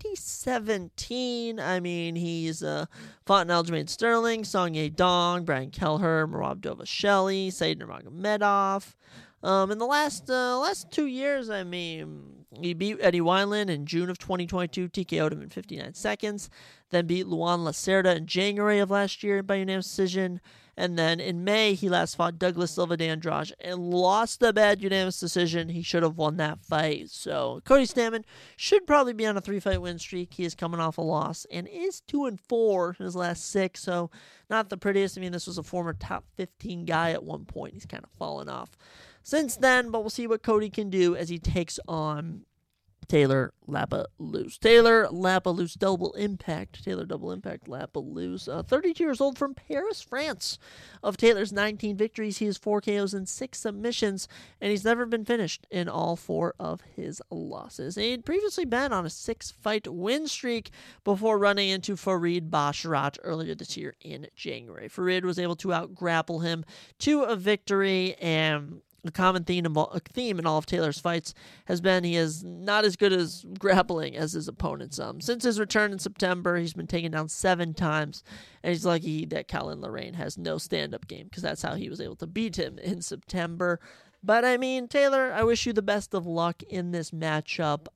Speaker 1: 2017. I mean, he's fought in Aljamain Sterling, Song Yadong, Brian Kelleher, Merab Dovasheli, Said Nurmagomedov. In the last 2 years, I mean, he beat Eddie Wineland in June of 2022, TKO'd him in 59 seconds, then beat Luan Lacerda in January of last year by unanimous decision, and then in May, he last fought Douglas Silva de Andrade and lost a bad unanimous decision. He should have won that fight. So Cody Stammen should probably be on a 3-fight win streak. He is coming off a loss and is 2-4 in his last 6, so not the prettiest. I mean, this was a former top 15 guy at one point. He's kind of fallen off since then, but we'll see what Cody can do as he takes on Taylor Lapalus. Taylor Lapalus Double Impact. Taylor Double Impact Lapalus. 32 years old from Paris, France. Of Taylor's 19 victories, he has 4 KOs and 6 submissions, and he's never been finished in all 4 of his losses. He'd previously been on a 6-fight win streak before running into Farid Basharat earlier this year in January. Farid was able to out-grapple him to a victory, and a common theme in all of Taylor's fights has been he is not as good as grappling as his opponents. Since his return in September, he's been taken down 7 times, and he's lucky that Colin Lorraine has no stand-up game because that's how he was able to beat him in September. But, I mean, Taylor, I wish you the best of luck in this matchup.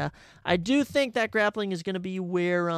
Speaker 1: I do think that grappling is going to be where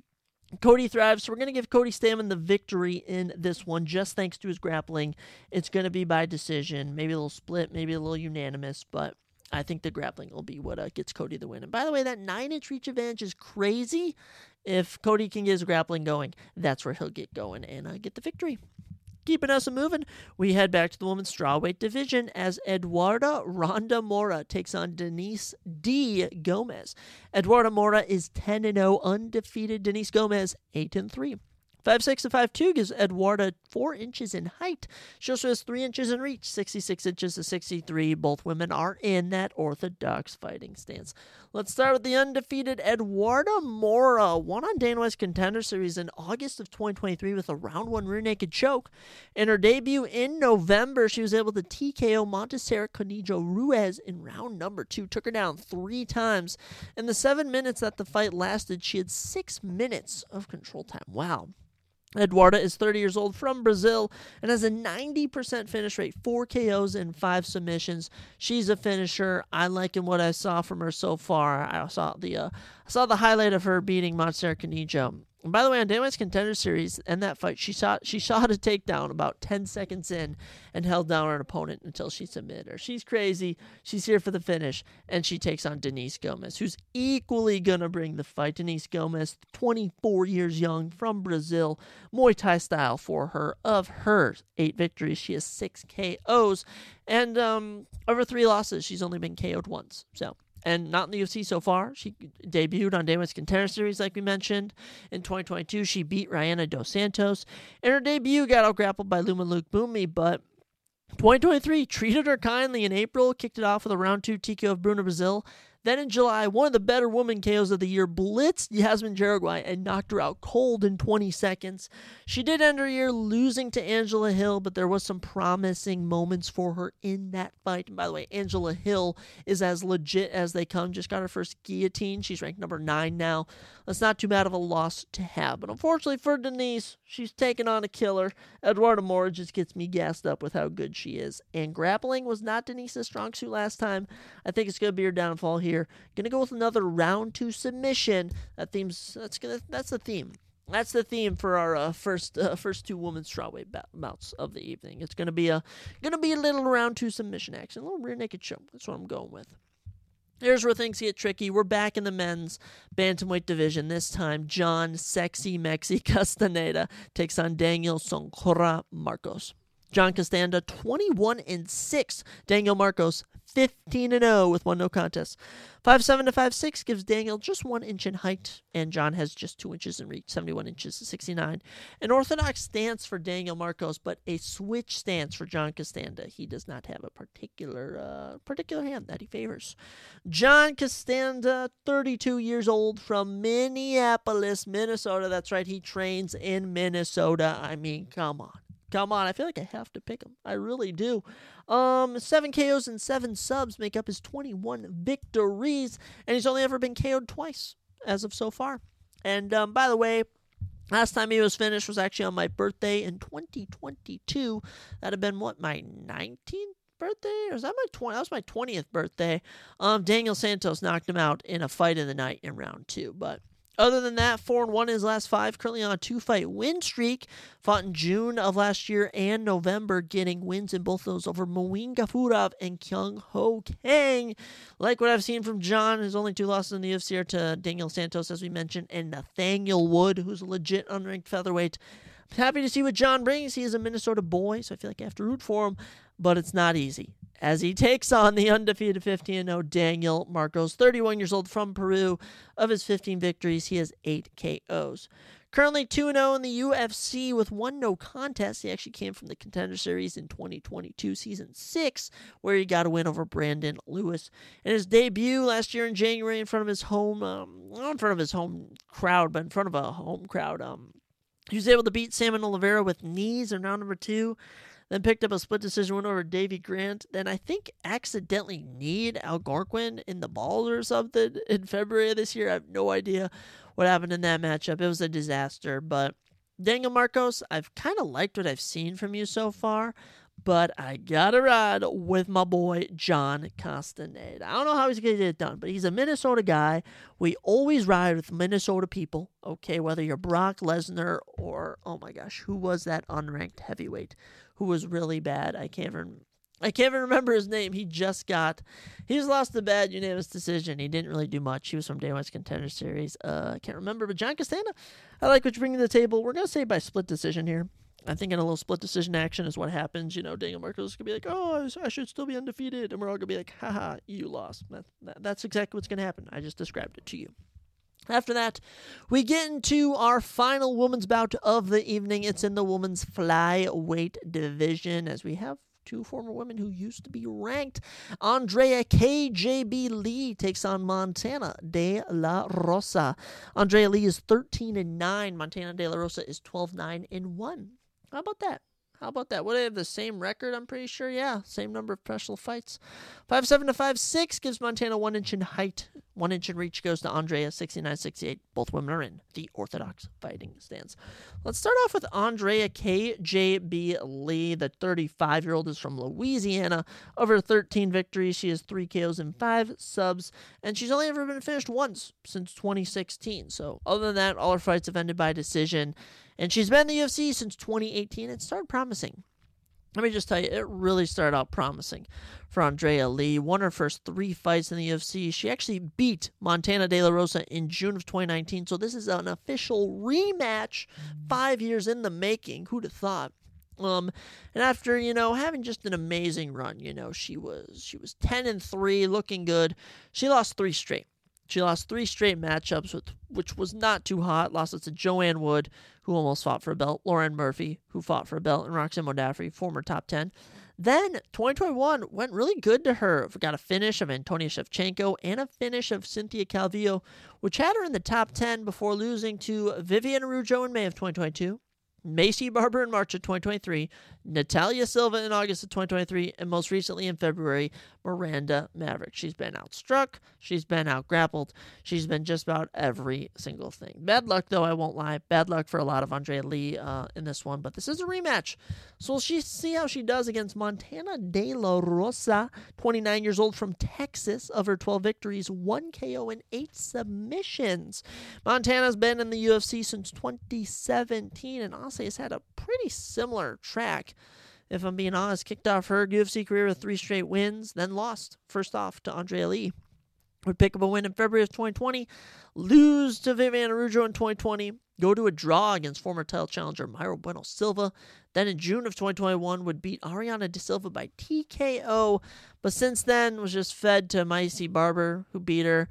Speaker 1: Cody thrives, so we're going to give Cody Stammen the victory in this one, just thanks to his grappling. It's going to be by decision, maybe a little split, maybe a little unanimous, but I think the grappling will be what gets Cody the win. And by the way, that 9-inch reach advantage is crazy. If Cody can get his grappling going, that's where he'll get going and get the victory. Keeping us moving, we head back to the women's strawweight division as Eduarda Ronda Mora takes on Denise D. Gomez. Eduarda Mora is 10-0, undefeated. Denise Gomez 8-3. 5'6" and 5'2" gives Eduarda 4 inches in height. She also has 3 inches in reach, 66 inches to 63. Both women are in that orthodox fighting stance. Let's start with the undefeated Eduarda Mora. Won on Dana White's Contender Series in August of 2023 with a round 1 rear naked choke. In her debut in November, she was able to TKO Montserrat Conijo Ruiz in round number 2. Took her down 3 times. In the 7 minutes that the fight lasted, she had 6 minutes of control time. Wow. Eduarda is 30 years old from Brazil and has a 90% finish rate, 4 KOs and 5 submissions. She's a finisher. I like what I saw from her so far. I saw the highlight of her beating Montserrat Conijo. And by the way, on Dana White's Contender Series, in that fight, she shot a takedown about 10 seconds in and held down her opponent until she submitted her. She's crazy. She's here for the finish, and she takes on Denise Gomez, who's equally going to bring the fight. Denise Gomez, 24 years young, from Brazil, Muay Thai style for her. Of her 8 victories, she has 6 KOs, and over 3 losses, she's only been KO'd once. And not in the UFC so far. She debuted on Dana White's Contender Series, like we mentioned. In 2022, she beat Rayana Dos Santos. In her debut, got out-grappled by Luma Luke Boomy, but 2023 treated her kindly in April, kicked it off with a round 2 TKO of Bruna Brazil. Then in July, one of the better woman KOs of the year, blitzed Yasmin Jauregui and knocked her out cold in 20 seconds. She did end her year losing to Angela Hill, but there was some promising moments for her in that fight. And by the way, Angela Hill is as legit as they come. Just got her first guillotine. She's ranked number 9 now. That's not too bad of a loss to have. But unfortunately for Denise, she's taken on a killer. Eduarda Mora just gets me gassed up with how good she is. And grappling was not Denise's strong suit last time. I think it's going to be her downfall here. Gonna go with another round 2 submission. That's the theme. That's the theme for our first two women's strawweight bouts of the evening. It's gonna be a little round two submission action, a little rear naked choke. That's what I'm going with. Here's where things get tricky. We're back in the men's bantamweight division. This time, John Sexy Mexi Castaneda takes on Daniel Soncora Marcos. John Castaneda 21-6. Daniel Marcos 15-0 with 1 no contest. 5'7" to 5'6" gives Daniel just 1 inch in height, and John has just 2 inches in reach, 71 inches to 69. An orthodox stance for Daniel Marcos, but a switch stance for John Castaneda. He does not have a particular hand that he favors. John Castaneda, 32 years old, from Minneapolis, Minnesota. That's right, he trains in Minnesota. I mean, come on. I feel like I have to pick him. I really do. 7 KOs and 7 subs make up his 21 victories, and he's only ever been KO'd twice as of so far. And by the way, last time he was finished was actually on my birthday in 2022. That'd have been, my 19th birthday? Or was that that was my 20th birthday. Daniel Santos knocked him out in a fight of the night in round 2, but other than that, 4-1 in his last 5, currently on a 2-fight win streak. Fought in June of last year and November, getting wins in both of those over Muin Gafurov and Kyung Ho Kang. Like what I've seen from John, his only 2 losses in the UFC are to Daniel Santos, as we mentioned, and Nathaniel Wood, who's a legit unranked featherweight. I'm happy to see what John brings. He is a Minnesota boy, so I feel like I have to root for him, but it's not easy, as he takes on the undefeated 15-0 Daniel Marcos, 31 years old, from Peru. Of his 15 victories, he has 8 KOs. Currently 2-0 in the UFC with 1 no contest. He actually came from the Contender Series in 2022, Season 6, where he got a win over Brandon Lewis. In his debut last year in January in front of his home, not in front of his home crowd, but in front of a home crowd, he was able to beat Salmon Oliveira with knees in round number 2. Then picked up a split decision win over Davey Grant. Then I think accidentally kneed Algonquin in the balls or something in February of this year. I have no idea what happened in that matchup. It was a disaster. But Daniel Marcos, I've kind of liked what I've seen from you so far. But I gotta ride with my boy John Castaneda. I don't know how he's gonna get it done, but he's a Minnesota guy. We always ride with Minnesota people, okay? Whether you're Brock Lesnar or, oh my gosh, who was that unranked heavyweight who was really bad? I can't even remember his name. He just lost the bad unanimous decision. He didn't really do much. He was from Day One's Contender Series. I can't remember, but John Castaneda, I like what you bring to the table. We're gonna say by split decision here. I think in a little split decision action is what happens. You know, Daniel Marcos could be like, oh, I should still be undefeated. And we're all going to be like, haha, you lost. That's exactly what's going to happen. I just described it to you. After that, we get into our final women's bout of the evening. It's in the women's flyweight division, as we have 2 former women who used to be ranked. Andrea KJB Lee takes on Montana De La Rosa. Andrea Lee is 13-9. Montana De La Rosa is 12-9-1. How about that? Would they have the same record? I'm pretty sure. Yeah, same number of professional fights. 5'7" to 5'6" gives Montana 1 inch in height. 1 inch in reach goes to Andrea, 69-68. Both women are in the orthodox fighting stance. Let's start off with Andrea KJB Lee. The 35-year-old is from Louisiana. Over 13 victories, she has 3 KOs and 5 subs, and she's only ever been finished once since 2016. So other than that, all her fights have ended by decision. And she's been in the UFC since 2018. It started promising. Let me just tell you, it really started out promising for Andrea Lee. Won her first 3 fights in the UFC. She actually beat Montana De La Rosa in June of 2019. So this is an official rematch 5 years in the making. Who'd have thought? And after, having just an amazing run, she was 10-3, looking good. She lost 3 straight. She lost 3 straight matchups, which was not too hot. Lost it to Joanne Wood, who almost fought for a belt, Lauren Murphy, who fought for a belt, and Roxanne Modafferi, former top 10. Then 2021 went really good to her. Got a finish of Antonia Shevchenko and a finish of Cynthia Calvillo, which had her in the top 10 before losing to Vivian Araujo in May of 2022. Macy Barber in March of 2023, Natalia Silva in August of 2023, and most recently in February, Miranda Maverick. She's been outstruck. She's been outgrappled. She's been just about every single thing. Bad luck, though, I won't lie. Bad luck for a lot of Andrea Lee in this one, but this is a rematch. So we'll see how she does against Montana De La Rosa, 29 years old from Texas. Of her 12 victories, 1 KO and 8 submissions. Montana's been in the UFC since 2017, and honestly has had a pretty similar track. If I'm being honest, kicked off her UFC career with 3 straight wins, then lost, first off, to Andrea Lee. Would pick up a win in February of 2020, lose to Viviane Araújo in 2020, go to a draw against former title challenger Mayra Bueno Silva. Then in June of 2021, would beat Ariana De Silva by TKO. But since then, was just fed to Maycee Barber, who beat her.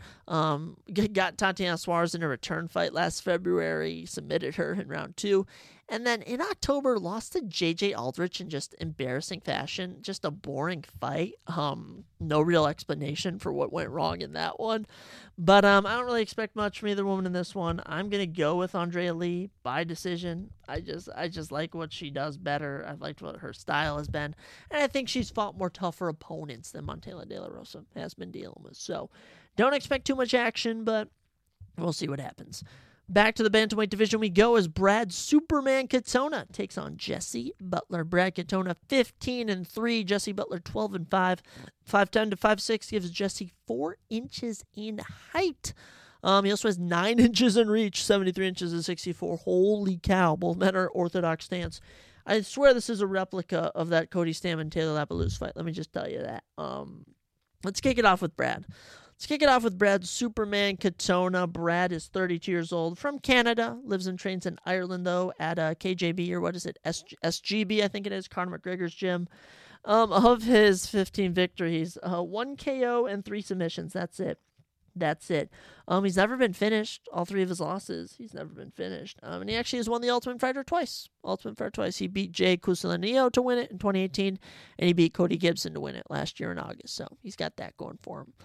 Speaker 1: Got Tatiana Suarez in a return fight last February, submitted her in round 2. And then in October, lost to JJ Aldrich in just embarrassing fashion. Just a boring fight. No real explanation for what went wrong in that one. But I don't really expect much from either woman in this one. I'm going to go with Andrea Lee by decision. I just like what she does better. I've liked what her style has been. And I think she's fought more tougher opponents than Montana De La Rosa has been dealing with. So don't expect too much action, but we'll see what happens. Back to the bantamweight division we go as Brad Superman Katona takes on Jesse Butler. Brad Katona 15-3, Jesse Butler 12-5. 5'10" to 5'6" gives Jesse 4 inches in height. He also has 9 inches in reach, 73 inches and 64. Holy cow, both men are orthodox stance. I swear this is a replica of that Cody Stamann-Taylor Lapalus fight. Let me just tell you that. Let's kick it off with Brad. Let's kick it off with Brad Superman Katona. Brad is 32 years old, from Canada, lives and trains in Ireland, though, at KJB, or what is it, SGB, I think it is, Conor McGregor's gym. Of his 15 victories, 1 KO and 3 submissions. That's it. He's never been finished. All 3 of his losses, he's never been finished. And he actually has won the Ultimate Fighter twice. He beat Jay Cusilanillo to win it in 2018, and he beat Cody Gibson to win it last year in August. So he's got that going for him.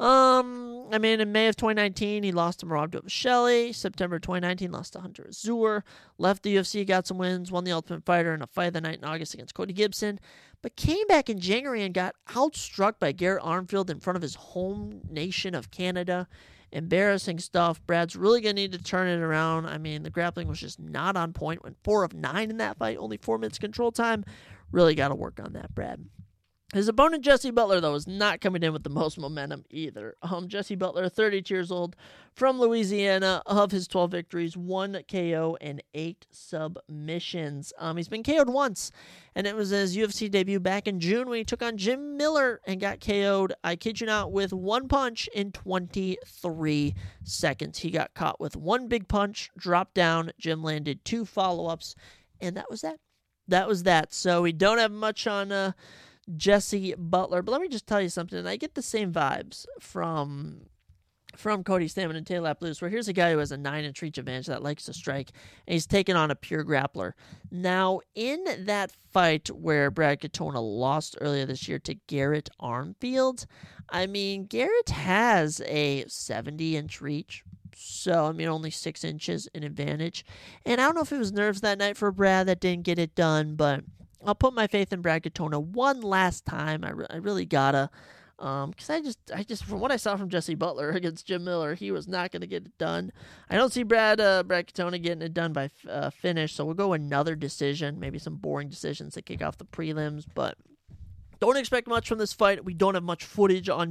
Speaker 1: In May of 2019, he lost to Merab Dvalishvili. September 2019, lost to Hunter Azure. Left the UFC, got some wins, won the Ultimate Fighter in a fight of the night in August against Cody Gibson, but came back in January and got outstruck by Garrett Armfield in front of his home nation of Canada. Embarrassing stuff. Brad's really going to need to turn it around. The grappling was just not on point. Went 4 of 9 in that fight, only 4 minutes control time. Really got to work on that, Brad. His opponent, Jesse Butler, though, is not coming in with the most momentum either. Jesse Butler, 32 years old, from Louisiana. Of his 12 victories, 1 KO and 8 submissions. He's been KO'd once, and it was his UFC debut back in June when he took on Jim Miller and got KO'd, I kid you not, with 1 punch in 23 seconds. He got caught with 1 big punch, dropped down. Jim landed 2 follow-ups, and that was that. So we don't have much on Jesse Butler, but let me just tell you something. I get the same vibes from Cody Stamann and Taylor Lapalus, where here's a guy who has a 9-inch reach advantage that likes to strike, and he's taking on a pure grappler. Now, in that fight where Brad Katona lost earlier this year to Garrett Armfield, Garrett has a 70-inch reach, so, only 6 inches in advantage. And I don't know if it was nerves that night for Brad that didn't get it done, but I'll put my faith in Brad Katona one last time. I really gotta. Because I just, from what I saw from Jesse Butler against Jim Miller, he was not going to get it done. I don't see Brad Katona getting it done by finish, so we'll go another decision, maybe some boring decisions to kick off the prelims, but don't expect much from this fight. We don't have much footage on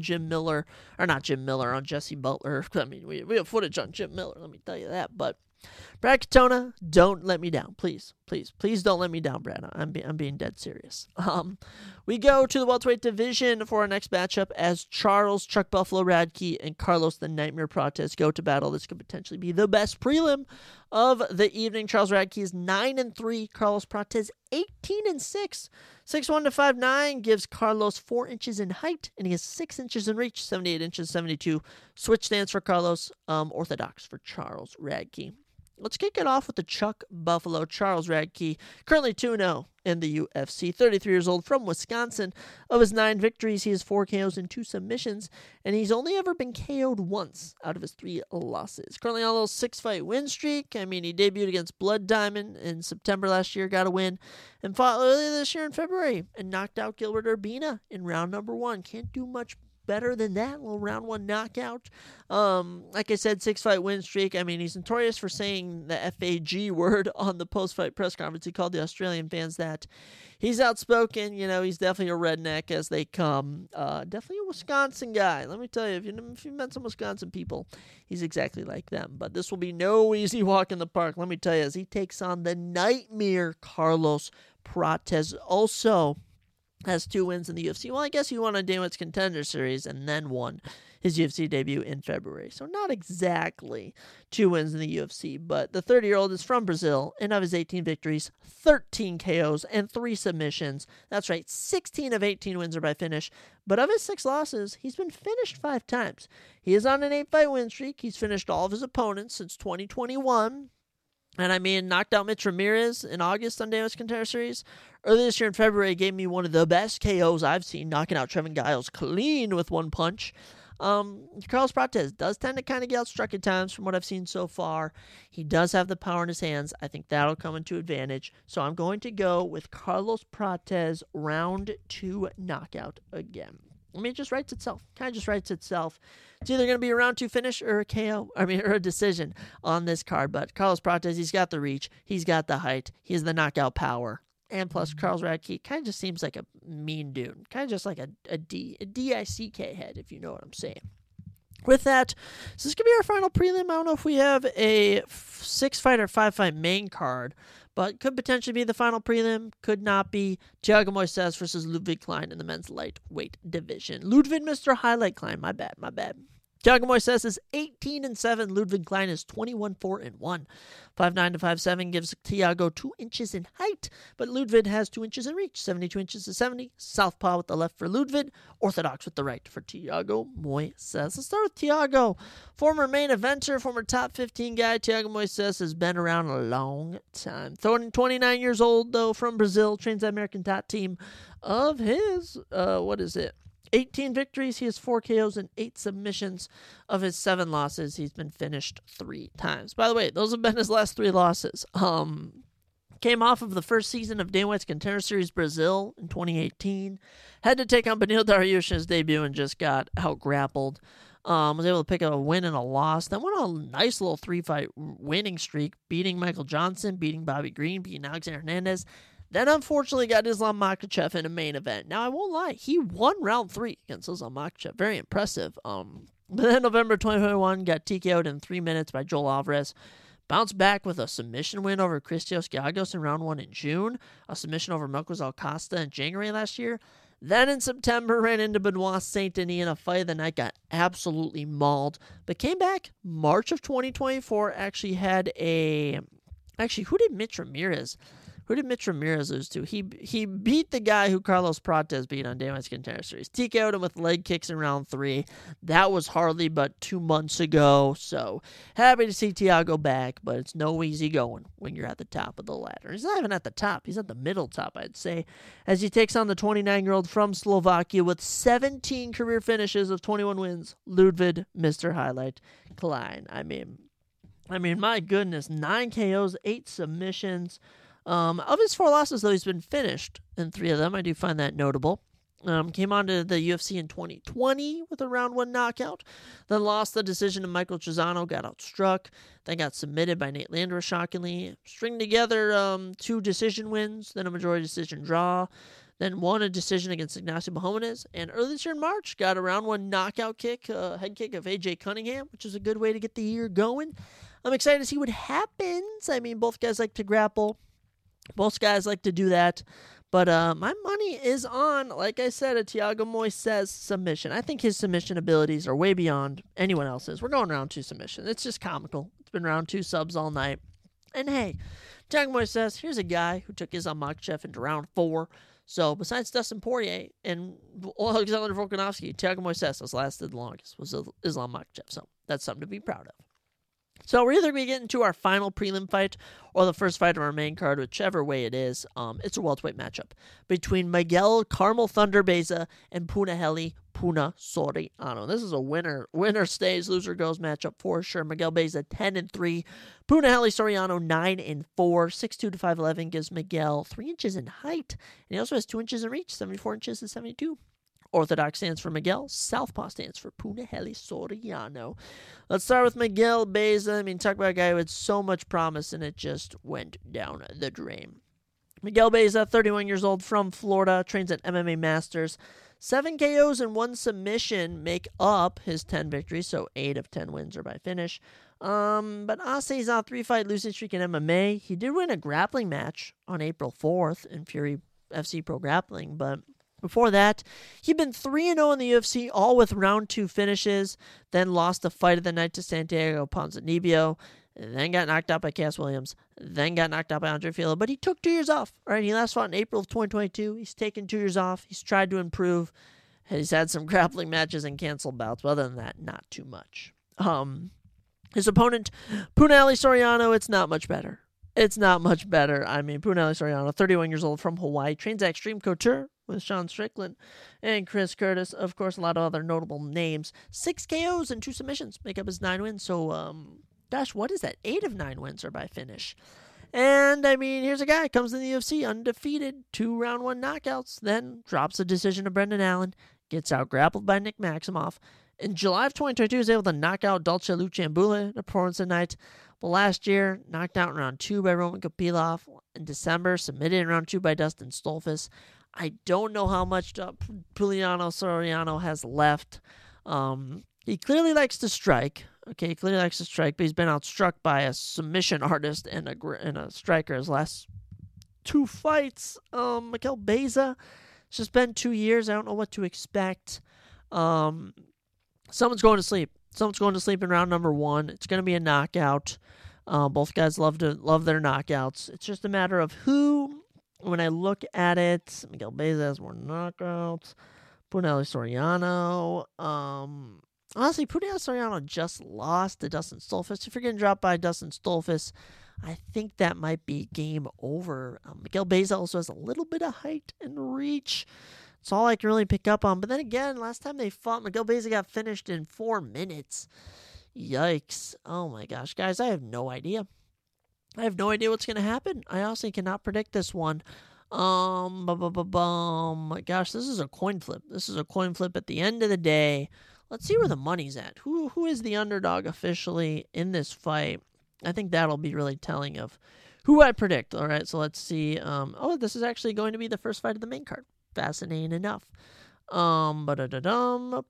Speaker 1: on Jesse Butler. We have footage on Jim Miller, let me tell you that, but Brad Katona, don't let me down. Please don't let me down, Brad. I'm being dead serious. We go to the welterweight division for our next matchup as Charles Chuck Buffalo Radke and Carlos the Nightmare Prates go to battle. This could potentially be the best prelim of the evening. Charles Radke is 9-3. Carlos Prates 18-6. 6'1" to 5'9" gives Carlos 4 inches in height, and he has 6 inches in reach, 78 inches, 72. Switch stance for Carlos, orthodox for Charles Radke. Let's kick it off with the Chuck Buffalo, Charles Radke, currently 2-0 in the UFC, 33 years old, from Wisconsin. Of his 9 victories, he has 4 KOs and 2 submissions, and he's only ever been KO'd once out of his 3 losses. Currently on a little 6-fight win streak. I mean, he debuted against Blood Diamond in September last year, got a win, and fought earlier this year in February and knocked out Gilbert Urbina in round number 1. Can't do much better than that, little round 1 knockout. Like I said, 6-fight win streak. I mean, he's notorious for saying the FAG word on the post-fight press conference. He called the Australian fans that. He's outspoken, he's definitely a redneck as they come. Definitely a Wisconsin guy. Let me tell you, if you've met some Wisconsin people, he's exactly like them. But this will be no easy walk in the park, let me tell you, as he takes on the nightmare Carlos Prates. Also has 2 wins in the UFC. Well, I guess he won a Dana White's Contender Series and then won his UFC debut in February. So not exactly 2 wins in the UFC, but the 30-year-old is from Brazil, and of his 18 victories, 13 KOs and 3 submissions. That's right, 16 of 18 wins are by finish. But of his 6 losses, he's been finished 5 times. He is on an 8-fight win streak. He's finished all of his opponents since 2021. And I mean, knocked out Mitch Ramirez in August on Dana White's Contender Series. Earlier this year in February, he gave me one of the best KOs I've seen, knocking out Trevin Giles clean with 1 punch. Carlos Prates does tend to kind of get outstruck at times from what I've seen so far. He does have the power in his hands. I think that'll come into advantage. So I'm going to go with Carlos Prates round 2 knockout again. I mean, it just writes itself. Kind of just writes itself. It's either going to be a round 2 finish or a KO, or a decision on this card. But Carlos Prates, he's got the reach. He's got the height. He has the knockout power. And plus, Carlos Radke kind of just seems like a mean dude. Kind of just like a D-I-C-K head, if you know what I'm saying. With that, so this could be our final prelim. I don't know if we have a 6-fight or 5-fight main card, but could potentially be the final prelim. Could not be. Thiago Moises versus Ludwig Klein in the men's lightweight division. Ludwig, Mr. Highlight Klein. My bad. Thiago Moises is 18-7. Ludwig Klein is 21-4-1. 5'9" to 5'7" gives Thiago 2 inches in height, but Ludwig has 2 inches in reach. 72 inches to 70. Southpaw with the left for Ludwig. Orthodox with the right for Thiago Moises. Let's start with Thiago. Former main eventer, former top 15 guy. Thiago Moises has been around a long time. 29 years old, though, from Brazil. Trains the American top team of his, 18 victories, he has 4 KOs and 8 submissions. Of his 7 losses, he's been finished 3 times. By the way, those have been his last 3 losses. Came off of the first season of Dana White's Contender Series Brazil in 2018. Had to take on Beneil Dariush in his debut and just got out-grappled. Was able to pick up a win and a loss. Then went on a nice little 3-fight winning streak, beating Michael Johnson, beating Bobby Green, beating Alexander Hernandez. Then, unfortunately, got Islam Makhachev in a main event. Now, I won't lie. He won round 3 against Islam Makhachev. Very impressive. But then November 2021, got TKO'd in 3 minutes by Joel Alvarez. Bounced back with a submission win over Christos Giagos in round 1 in June. A submission over Melquiz Acosta in January last year. Then in September, ran into Benoit Saint-Denis in a fight of the night. Got absolutely mauled. But came back March of 2024. Actually, who did Mitch Ramirez lose to? He beat the guy who Carlos Prates beat on Dana White's Contender Series. TKO'd him with leg kicks in round 3. That was hardly but 2 months ago. So happy to see Thiago back, but it's no easy going when you're at the top of the ladder. He's not even at the top. He's at the middle top, I'd say, as he takes on the 29-year-old from Slovakia with 17 career finishes of 21 wins. Ludwig, Mr. Highlight Klein. I mean, my goodness, 9 KOs, 8 submissions. Of his 4 losses, though, he's been finished in 3 of them. I do find that notable. Came on to the UFC in 2020 with a round 1 knockout. Then lost the decision to Michael Trizano, got outstruck. Then got submitted by Nate Landwehr, shockingly. String together 2 decision wins, then a majority decision draw. Then won a decision against Ignacio Bahamondes. And early this year in March, got a round 1 knockout kick, head kick of AJ Cunningham, which is a good way to get the year going. I'm excited to see what happens. I mean, both guys like to grapple. Both guys like to do that. But my money is on, like I said, a Thiago Moises submission. I think his submission abilities are way beyond anyone else's. We're going round 2 submission. It's just comical. It's been round 2 subs all night. And hey, Thiago Moises, here's a guy who took Islam Makhachev into round 4. So besides Dustin Poirier and Alexander Volkanovski, Thiago Moises has lasted the longest, was Islam Makhachev. So that's something to be proud of. So we're either going to get into our final prelim fight or the first fight of our main card, whichever way it is. It's a welterweight matchup between Miguel Carmel Thunder Beza and Punahele Puna Soriano. This is a winner stays, loser goes matchup for sure. Miguel Beza 10-3, Punahele Soriano 9-4. 6'2" to 5'11" gives Miguel 3 inches in height, and he also has 2 inches in reach, 74 inches to 72. Orthodox stands for Miguel. Southpaw stands for Punahele Soriano. Let's start with Miguel Beza. I mean, talk about a guy who had so much promise, and it just went down the drain. Miguel Beza, 31 years old, from Florida, trains at MMA Masters. 7 KOs and 1 submission make up his 10 victories, so 8 of 10 wins are by finish. But honestly, he's on a 3-fight losing streak in MMA. He did win a grappling match on April 4th in Fury FC Pro Grappling, but before that, he'd been 3-0 in the UFC, all with round 2 finishes, then lost the fight of the night to Santiago Ponzinibbio, then got knocked out by Cass Williams, then got knocked out by Andre Filo, but he took 2 years off. All right, he last fought in April of 2022. He's taken 2 years off. He's tried to improve. He's had some grappling matches and canceled bouts, but other than that, not too much. His opponent, Punahele Soriano, it's not much better. I mean, Punahele Soriano, 31 years old, from Hawaii, trains at Extreme Couture with Sean Strickland and Chris Curtis. Of course, a lot of other notable names. 6 KOs and 2 submissions make up his 9 wins. So, what is that? 8 of 9 wins are by finish. And, I mean, here's a guy, comes in the UFC undefeated, 2 round 1 knockouts, then drops a decision to Brendan Allen, gets out grappled by Nick Maximoff. In July of 2022, he was able to knock out Dulce Luciambula in a performance night. But last year, knocked out in round 2 by Roman Kopilov. In December, submitted in round 2 by Dustin Stolfus. I don't know how much Punahele Soriano has left. He clearly likes to strike. Okay, he clearly likes to strike, but he's been outstruck by a submission artist and a striker his last 2 fights. Miguel Beza, it's just been 2 years. I don't know what to expect. Someone's going to sleep. Someone's going to sleep in round number 1. It's going to be a knockout. Both guys love their knockouts. It's just a matter of who. When I look at it, Miguel Beza has more knockouts. Punahele Soriano. Honestly, Punahele Soriano just lost to Dustin Stolfus. If you're getting dropped by Dustin Stolfus, I think that might be game over. Miguel Beza also has a little bit of height and reach. That's all I can really pick up on. But then again, last time they fought, Miguel Beza got finished in 4 minutes. Yikes. Oh my gosh, guys, I have no idea. I have no idea what's going to happen. I honestly cannot predict this one. Gosh, this is a coin flip. This is a coin flip at the end of the day. Let's see where the money's at. Who is the underdog officially in this fight? I think that'll be really telling of who I predict. All right, so let's see. This is actually going to be the first fight of the main card. Fascinating enough. Punahele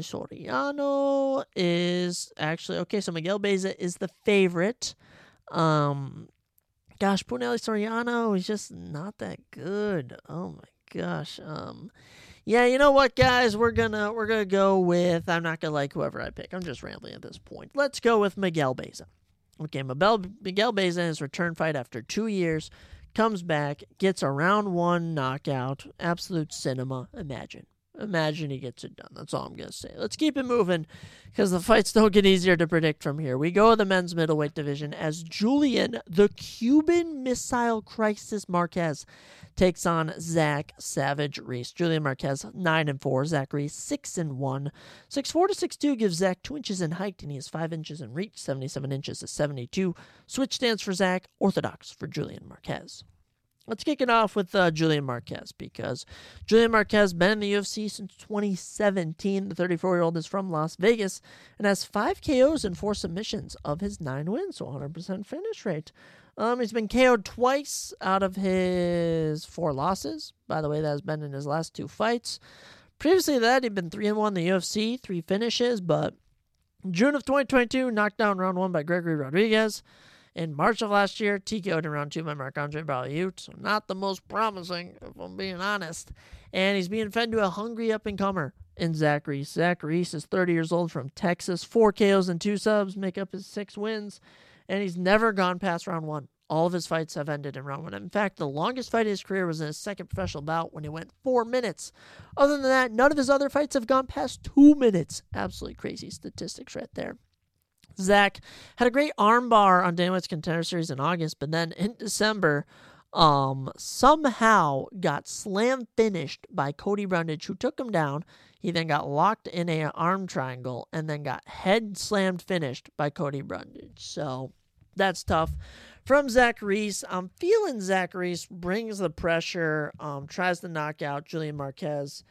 Speaker 1: Soriano is actually okay. So Miguel Beza is the favorite. Punahele Soriano is just not that good. Oh my gosh. Yeah, you know what, guys? We're gonna go with. I'm not gonna like whoever I pick. I'm just rambling at this point. Let's go with Miguel Beza. Okay, Miguel Beza in his return fight after 2 years comes back, gets a round 1 knockout. Absolute cinema. Imagine he gets it done. That's all I'm going to say. Let's keep it moving because the fights don't get easier to predict from here. We go to the men's middleweight division as Julian, the Cuban Missile Crisis Marquez, takes on Zach Savage Reese. Julian Marquez, 9-4. Zach Reese, 6-1. 6'4" to 6'2" gives Zach 2 inches in height, and he has 5 inches in reach, 77 inches to 72. Switch stance for Zach, orthodox for Julian Marquez. Let's kick it off with Julian Marquez because Julian Marquez been in the UFC since 2017. The 34-year-old is from Las Vegas and has 5 KOs and 4 submissions of his 9 wins, so 100% finish rate. He's been KO'd twice out of his 4 losses. By the way, that has been in his last 2 fights. Previously to that, he'd been 3-1 in the UFC, 3 finishes, but in June of 2022, knocked down round 1 by Gregory Rodriguez. In March of last year, TKO'd in round 2 by Marc-Andre Barriault, so not the most promising, if I'm being honest. And he's being fed to a hungry up-and-comer in Zach Reese. Zach Reese is 30 years old from Texas. 4 KOs and 2 subs make up his 6 wins, and he's never gone past round 1. All of his fights have ended in round 1. In fact, the longest fight of his career was in his second professional bout when he went 4 minutes. Other than that, none of his other fights have gone past 2 minutes. Absolutely crazy statistics right there. Zach had a great armbar on Dana White's Contender Series in August, but then in December, somehow got slam finished by Cody Brundage, who took him down. He then got locked in an arm triangle and then got head slammed finished by Cody Brundage. So that's tough. From Zach Reese, I'm feeling Zach Reese brings the pressure, tries to knock out Julian Marquez,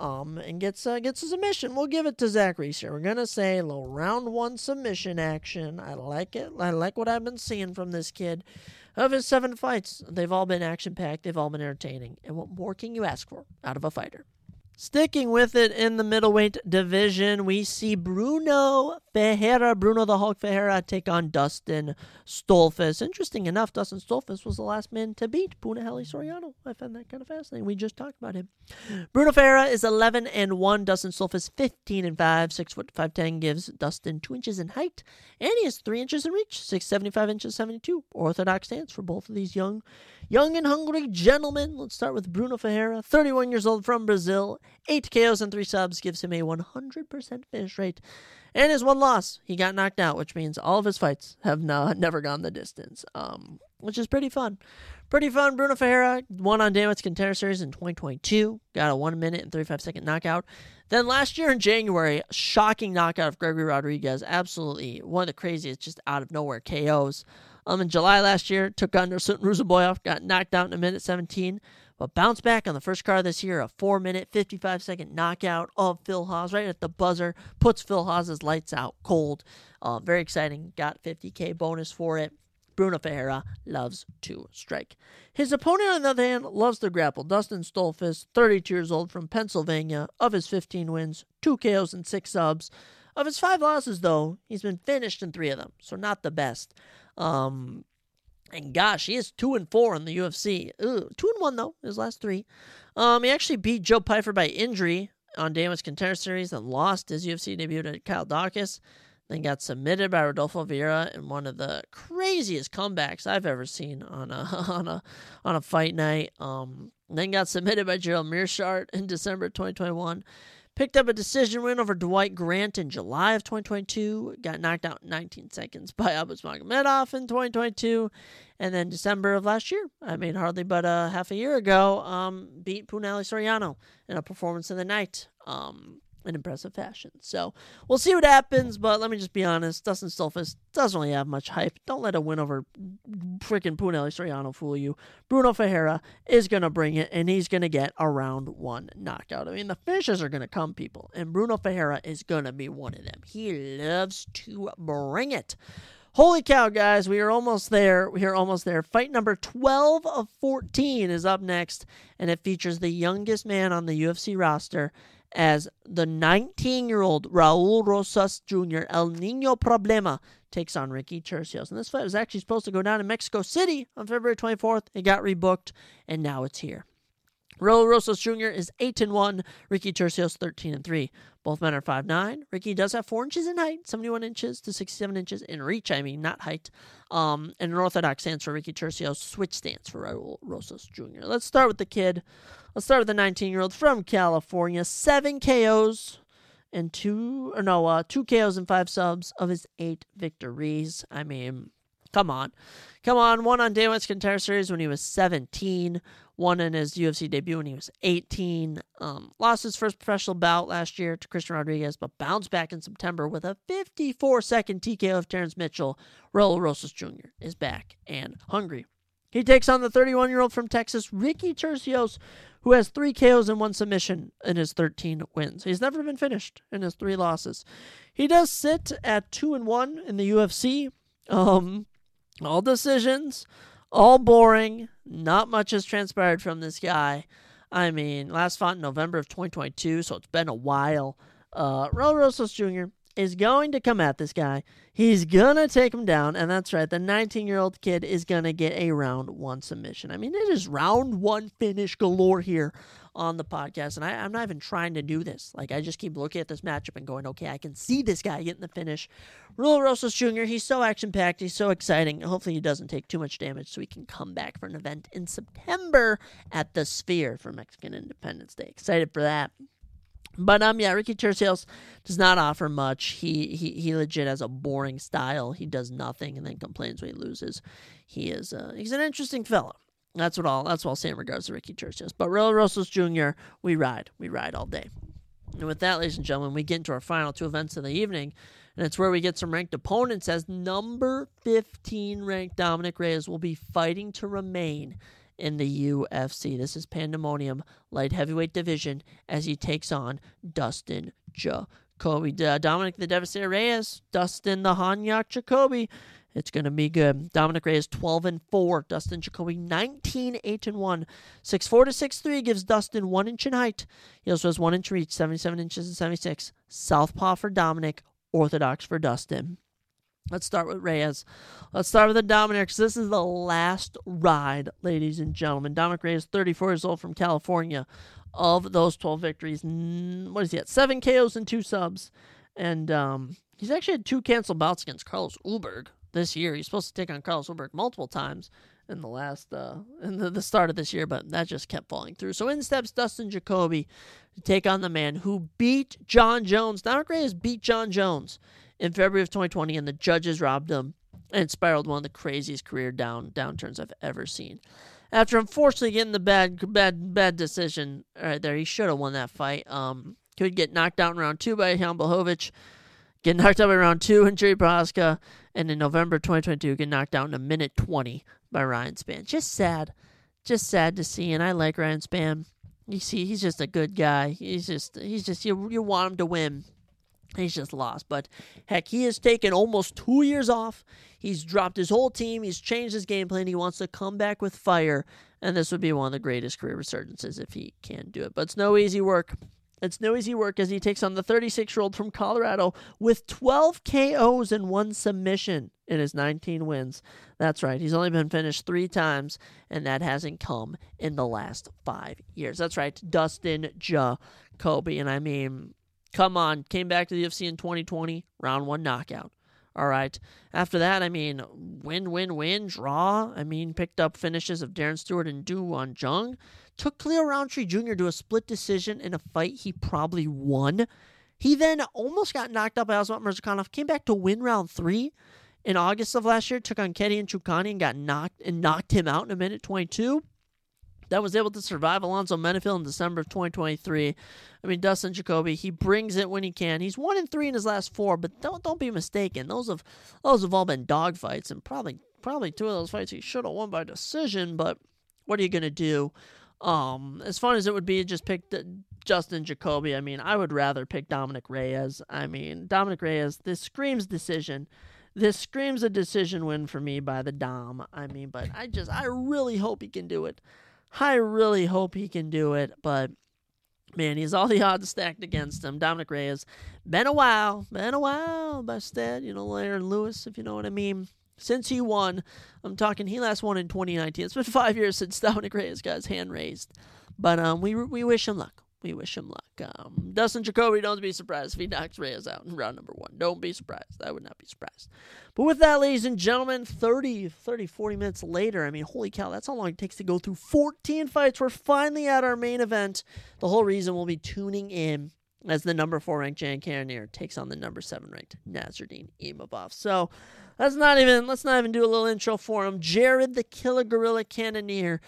Speaker 1: and gets a submission. We'll give it to Zach Reese here. We're going to say a little round one submission action. I like it. I like what I've been seeing from this kid. Of his 7 fights, they've all been action-packed. They've all been entertaining. And what more can you ask for out of a fighter? Sticking with it in the middleweight division, we see Bruno the Hulk Ferreira, take on Dustin Stoltzfus. Interesting enough, Dustin Stoltzfus was the last man to beat Punahele Soriano. I found that kind of fascinating. We just talked about him. Bruno Ferreira is 11-1. Dustin Stoltzfus 15-5. 6'5", gives Dustin 2 inches in height, and he has 3 inches in reach. 6'75", 72". Orthodox stance for both of these young and hungry gentlemen. Let's start with Bruno Ferreira, 31 years old, from Brazil. 8 KOs and 3 subs gives him a 100% finish rate. And his one loss, he got knocked out, which means all of his fights have never gone the distance, which is pretty fun. Pretty fun. Bruno Ferreira won on Dana White's Contender Series in 2022. Got a 1 minute and 35-second knockout. Then last year in January, shocking knockout of Gregory Rodriguez. Absolutely one of the craziest, just out of nowhere KOs. In July last year, took on Nursultan Ruziboyev, got knocked out in a minute 17, but bounced back on the first card this year, a 4-minute, 55-second knockout of Phil Hawes right at the buzzer, puts Phil Hawes' lights out cold. Very exciting, got $50K bonus for it. Bruno Ferreira loves to strike. His opponent, on the other hand, loves to grapple. Dustin Stoltzfus, 32 years old, from Pennsylvania. Of his 15 wins, 2 KOs and 6 subs. Of his 5 losses, though, he's been finished in 3 of them, so not the best. And gosh, he is 2-4 in the UFC. 2-1 though, his last 3. He actually beat Joe Pyfer by injury on Dana White's Contender Series and lost his UFC debut to Kyle Daukaus. Then got submitted by Rodolfo Vieira in one of the craziest comebacks I've ever seen on a fight night. Then got submitted by Gerald Meerschaert in December 2021. Picked up a decision win over Dwight Grant in July of 2022. Got knocked out in 19 seconds by Abus Magomedov in 2022. And then December of last year, hardly but half a year ago, beat Punahele Soriano in a performance of the night in impressive fashion. So we'll see what happens, but let me just be honest. Dustin Stoltzfus doesn't really have much hype. Don't let a win over freaking Punahele Soriano fool you. Bruno Ferreira is going to bring it, and he's going to get a round 1 knockout. The finishes are going to come, people, and Bruno Ferreira is going to be one of them. He loves to bring it. Holy cow, guys, we are almost there. Fight number 12 of 14 is up next, and it features the youngest man on the UFC roster, as the 19-year-old Raul Rosas Jr., El Nino Problema, takes on Ricky Turcios. And this fight was actually supposed to go down in Mexico City on February 24th. It got rebooked, and now it's here. Raul Rosas Jr. is 8-1. Ricky Turcios 13-3. Both men are 5'9". Ricky does have 4 inches in height, 71 inches to 67 inches in reach. Not height. And an orthodox stance for Ricky Turcios, switch stance for Raul Rosas Jr. Let's start with the kid. Let's start with the 19-year-old from California. 7 KOs and 2 KOs and 5 subs of his 8 victories. Come on. Won on Dana White's Contender Series when he was 17. Won in his UFC debut when he was 18. Lost his first professional bout last year to Christian Rodriguez, but bounced back in September with a 54-second TKO of Terrence Mitchell. Raul Rosas Jr. is back and hungry. He takes on the 31-year-old from Texas, Ricky Turcios, who has 3 KOs and 1 submission in his 13 wins. He's never been finished in his 3 losses. He does sit at 2-1 in the UFC. All decisions, all boring. Not much has transpired from this guy. Last fought in November of 2022, so it's been a while. Raul Rosas Jr. is going to come at this guy. He's going to take him down, and that's right, the 19-year-old kid is going to get a round 1 submission. It is round 1 finish galore here on the podcast, and I'm not even trying to do this. I just keep looking at this matchup and going, okay, I can see this guy getting the finish. Raul Rosas Jr., he's so action-packed, he's so exciting. Hopefully he doesn't take too much damage so he can come back for an event in September at the Sphere for Mexican Independence Day. Excited for that. But yeah, Ricky Turcios does not offer much. He legit has a boring style. He does nothing and then complains when he loses. He's an interesting fella. That's what I'll say in regards to Ricky Turcios. But Raul Rosas Jr., we ride all day. And with that, ladies and gentlemen, we get into our final two events of the evening, and it's where we get some ranked opponents, as number 15 ranked Dominic Reyes will be fighting to remain in the UFC. This is Pandemonium light heavyweight division as he takes on Dustin Jacoby. Dominic the Devastator Reyes, Dustin the Hanyak Jacoby. It's going to be good. Dominic Reyes 12-4. Dustin Jacoby 19-8-1. 6'4" to 6'3" gives Dustin 1 inch in height. He also has 1 inch reach, 77 inches and 76. Southpaw for Dominic, orthodox for Dustin. Let's start with Reyes. Let's start with the Dominator, because this is the last ride, ladies and gentlemen. Dominic Reyes, 34 years old, from California. Of those 12 victories, what is he at? 7 KOs and 2 subs. And he's actually had 2 canceled bouts against Carlos Ulberg this year. He's supposed to take on Carlos Ulberg multiple times in the last in the start of this year, but that just kept falling through. So in steps Dustin Jacoby to take on the man who beat John Jones. Dominic Reyes beat John Jones in February of 2020, and the judges robbed him, and it spiraled one of the craziest career downturns I've ever seen. After unfortunately getting the bad decision right there, he should have won that fight. Could get knocked out in round 2 by Jan Blachowicz, get knocked out in round 2 in Jiri Prochazka, and in November 2022 get knocked out in a minute 20 by Ryan Spann. Just sad to see, and I like Ryan Spann. You see, he's just a good guy. He's just you want him to win. He's just lost. But, heck, he has taken almost 2 years off. He's dropped his whole team. He's changed his game plan. He wants to come back with fire. And this would be one of the greatest career resurgences if he can do it. But it's no easy work. It's no easy work as he takes on the 36-year-old from Colorado with 12 KOs and 1 submission in his 19 wins. That's right. He's only been finished 3 times, and that hasn't come in the last 5 years. That's right. Dustin Jacoby. And I mean, come on, came back to the UFC in 2020, round 1 knockout. All right. After that, I mean, win, draw. I mean, picked up finishes of Darren Stewart and Du Wan Jung. Took Khalil Roundtree Jr. to a split decision in a fight he probably won. He then almost got knocked out by Asmat Mirzakhanov, came back to win round 3 in August of last year, took on Kedian Chukani and got knocked him out in a minute 22. That was able to survive Alonzo Menifil in December of 2023. I mean, Dustin Jacoby, he brings it when he can. He's 1-3 in his last 4, but don't be mistaken. Those have all been dogfights, and probably 2 of those fights he should have won by decision. But what are you gonna do? As fun as it would be to just pick Dustin Jacoby, I mean, I would rather pick Dominic Reyes. I mean, Dominic Reyes, this screams decision. This screams a decision win for me by the Dom. I mean, but I really hope he can do it. I really hope he can do it, but man, he's all the odds stacked against him. Dominic Reyes, been a while, Bestead, Aaron Lewis, if you know what I mean. Since he won, I'm talking, he last won in 2019. It's been 5 years since Dominic Reyes got his hand raised, but we wish him luck. We wish him luck. Dustin Jacoby, don't be surprised if he knocks Reyes out in round number 1. Don't be surprised. I would not be surprised. But with that, ladies and gentlemen, 40 minutes later, I mean, holy cow, that's how long it takes to go through 14 fights. We're finally at our main event. The whole reason we'll be tuning in as the number 4 ranked Jared Cannonier takes on the number 7 ranked Nasruddin Imavov. So let's not even do a little intro for him. Jared the Killer Gorilla Cannonier,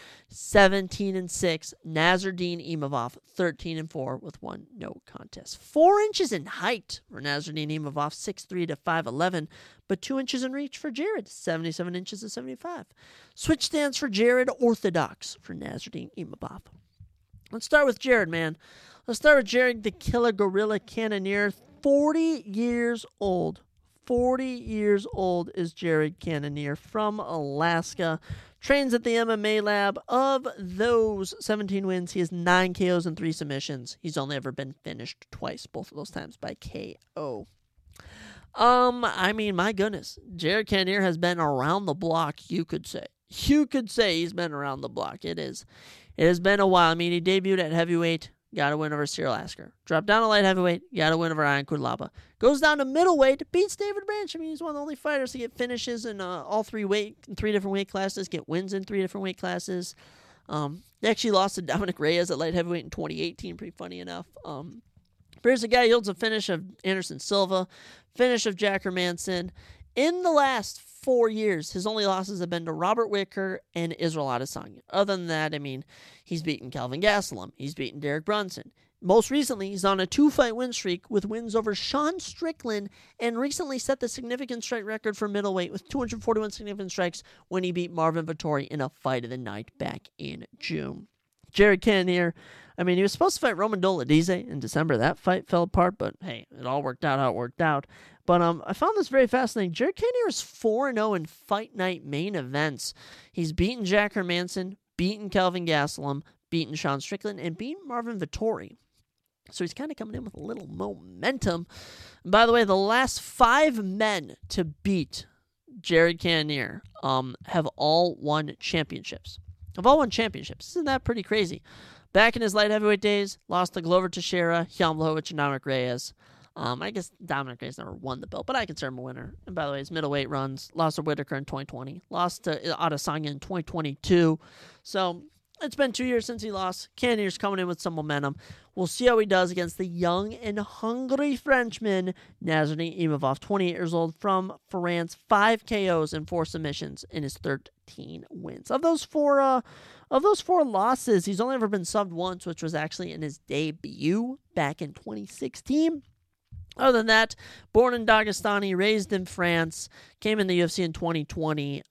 Speaker 1: 17-6. Nasruddin Imavov, 13-4 with 1 no contest. 4 inches in height for Nasruddin Imavov, 6'3" to 5'11", but 2 inches in reach for Jared, 77 inches to 75. Switch stance for Jared, orthodox for Nasruddin Imavov. Let's start with Jared, man. Let's start with Jared the Killer Gorilla Cannonier, 40 years old. 40 years old is Jared Cannonier from Alaska. Trains at the MMA lab. Of those 17 wins, he has 9 KOs and 3 submissions. He's only ever been finished twice, both of those times by KO. I mean, my goodness. Jared Cannonier has been around the block, you could say. You could say he's been around the block. It has been a while. I mean, he debuted at heavyweight. Got a win over Cyril Asker. Dropped down to light heavyweight. Got a win over Ion Kudlaba. Goes down to middleweight. Beats David Branch. I mean, he's one of the only fighters to get finishes in all 3 different weight classes. Get wins in 3 different weight classes. They actually lost to Dominic Reyes at light heavyweight in 2018. Pretty funny enough. Here's a guy who holds a finish of Anderson Silva, finish of Jack Hermansson. In the last 4 years, his only losses have been to Robert Whitaker and Israel Adesanya. Other than that, I mean, he's beaten Kelvin Gastelum. He's beaten Derek Brunson. Most recently, he's on a 2-fight win streak with wins over Sean Strickland and recently set the significant strike record for middleweight with 241 significant strikes when he beat Marvin Vettori in a fight of the night back in June. Jared Cannonier, I mean, he was supposed to fight Roman Dolidze in December. That fight fell apart, but hey, it all worked out how it worked out. But I found this very fascinating. Jared Cannonier is 4-0 in fight night main events. He's beaten Jack Hermansson, beaten Kelvin Gastelum, beaten Sean Strickland, and beaten Marvin Vettori. So he's kind of coming in with a little momentum. And by the way, the last 5 men to beat Jared Cannonier have all won championships. Isn't that pretty crazy? Back in his light heavyweight days, lost to Glover Teixeira, Jan Blachowicz, and Dominic Reyes. I guess Dominic Reyes never won the belt, but I consider him a winner. And by the way, his middleweight runs, lost to Whitaker in 2020, lost to Adesanya in 2022. So it's been 2 years since he lost. Cannonier's coming in with some momentum. We'll see how he does against the young and hungry Frenchman, Nasruddin Imavov, 28 years old, from France, 5 KOs and 4 submissions in his 13 wins. Of those four losses, he's only ever been subbed once, which was actually in his debut back in 2016. Other than that, born in Dagestani, raised in France, came in the UFC in 2020.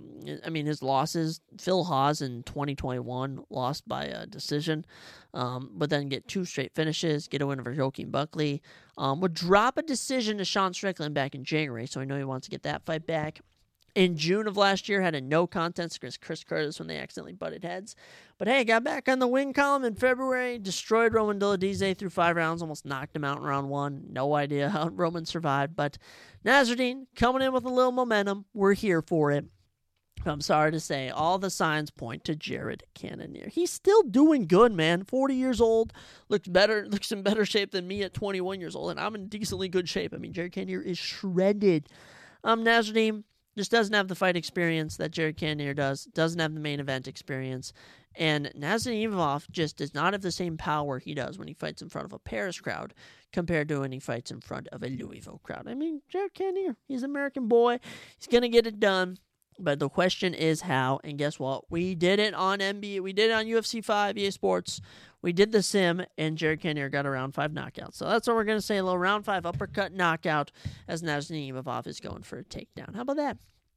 Speaker 1: His losses, Phil Haas in 2021, lost by a decision, but then get 2 straight finishes, get a win over Joaquin Buckley, would drop a decision to Sean Strickland back in January, so I know he wants to get that fight back. In June of last year, had a no contest against Chris Curtis when they accidentally butted heads. But hey, got back on the win column in February, destroyed Roman Dolidze through 5 rounds, almost knocked him out in round 1. No idea how Roman survived, but Nasruddin coming in with a little momentum. We're here for it. I'm sorry to say, all the signs point to Jared Cannonier. He's still doing good, man. 40 years old, looks in better shape than me at 21 years old, and I'm in decently good shape. I mean, Jared Cannonier is shredded. Nasruddin just doesn't have the fight experience that Jared Cannonier does, doesn't have the main event experience, and Nasruddin Imavov just does not have the same power he does when he fights in front of a Paris crowd compared to when he fights in front of a Louisville crowd. I mean, Jared Cannonier, he's an American boy. He's going to get it done, but the question is how, and guess what? We did it on NBA. We did it on UFC 5, EA Sports. We did the sim, and Jared Cannonier got a round 5 knockout. So that's what we're going to say, a little round 5 uppercut knockout as Nasruddin Imavov is going for a takedown. How about that?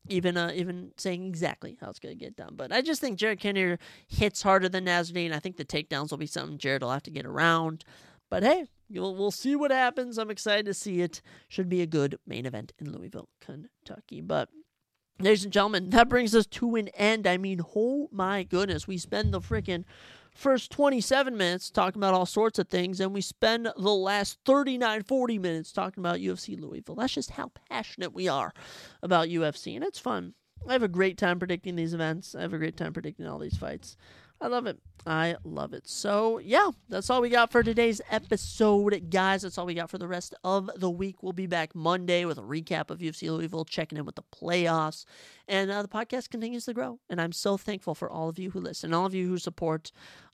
Speaker 1: Even saying exactly how it's going to get done. But I just think Jared Cannonier hits harder than Nasruddin. I think the takedowns will be something Jared will have to get around. But hey, we'll see what happens. I'm excited to see it. Should be a good main event in Louisville, Kentucky. But ladies and gentlemen, that brings us to an end. I mean, oh my goodness, we spend the freaking first 27 minutes talking about all sorts of things, and we spend the last 40 minutes talking about UFC Louisville. That's just how passionate we are about UFC, and it's fun. I have a great time predicting these events. I have a great time predicting all these fights. I love it. So, yeah, that's all we got for today's episode, guys. That's all we got for the rest of the week. We'll be back Monday with a recap of UFC Louisville, checking in with the playoffs. And the podcast continues to grow. And I'm so thankful for all of you who listen, all of you who support.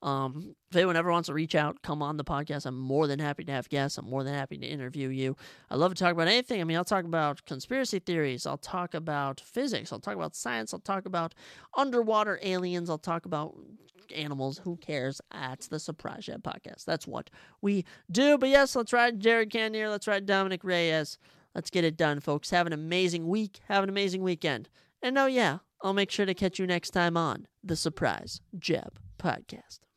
Speaker 1: If anyone ever wants to reach out, come on the podcast. I'm more than happy to have guests. I'm more than happy to interview you. I love to talk about anything. I mean, I'll talk about conspiracy theories. I'll talk about physics. I'll talk about science. I'll talk about underwater aliens. I'll talk about animals. Who cares? It's the Surprise Jab Podcast. That's what we do. But yes, let's ride Jared Cannonier. Let's ride Dominic Reyes. Let's get it done, folks. Have an amazing week. Have an amazing weekend. And oh yeah, I'll make sure to catch you next time on the Surprise Jab Podcast.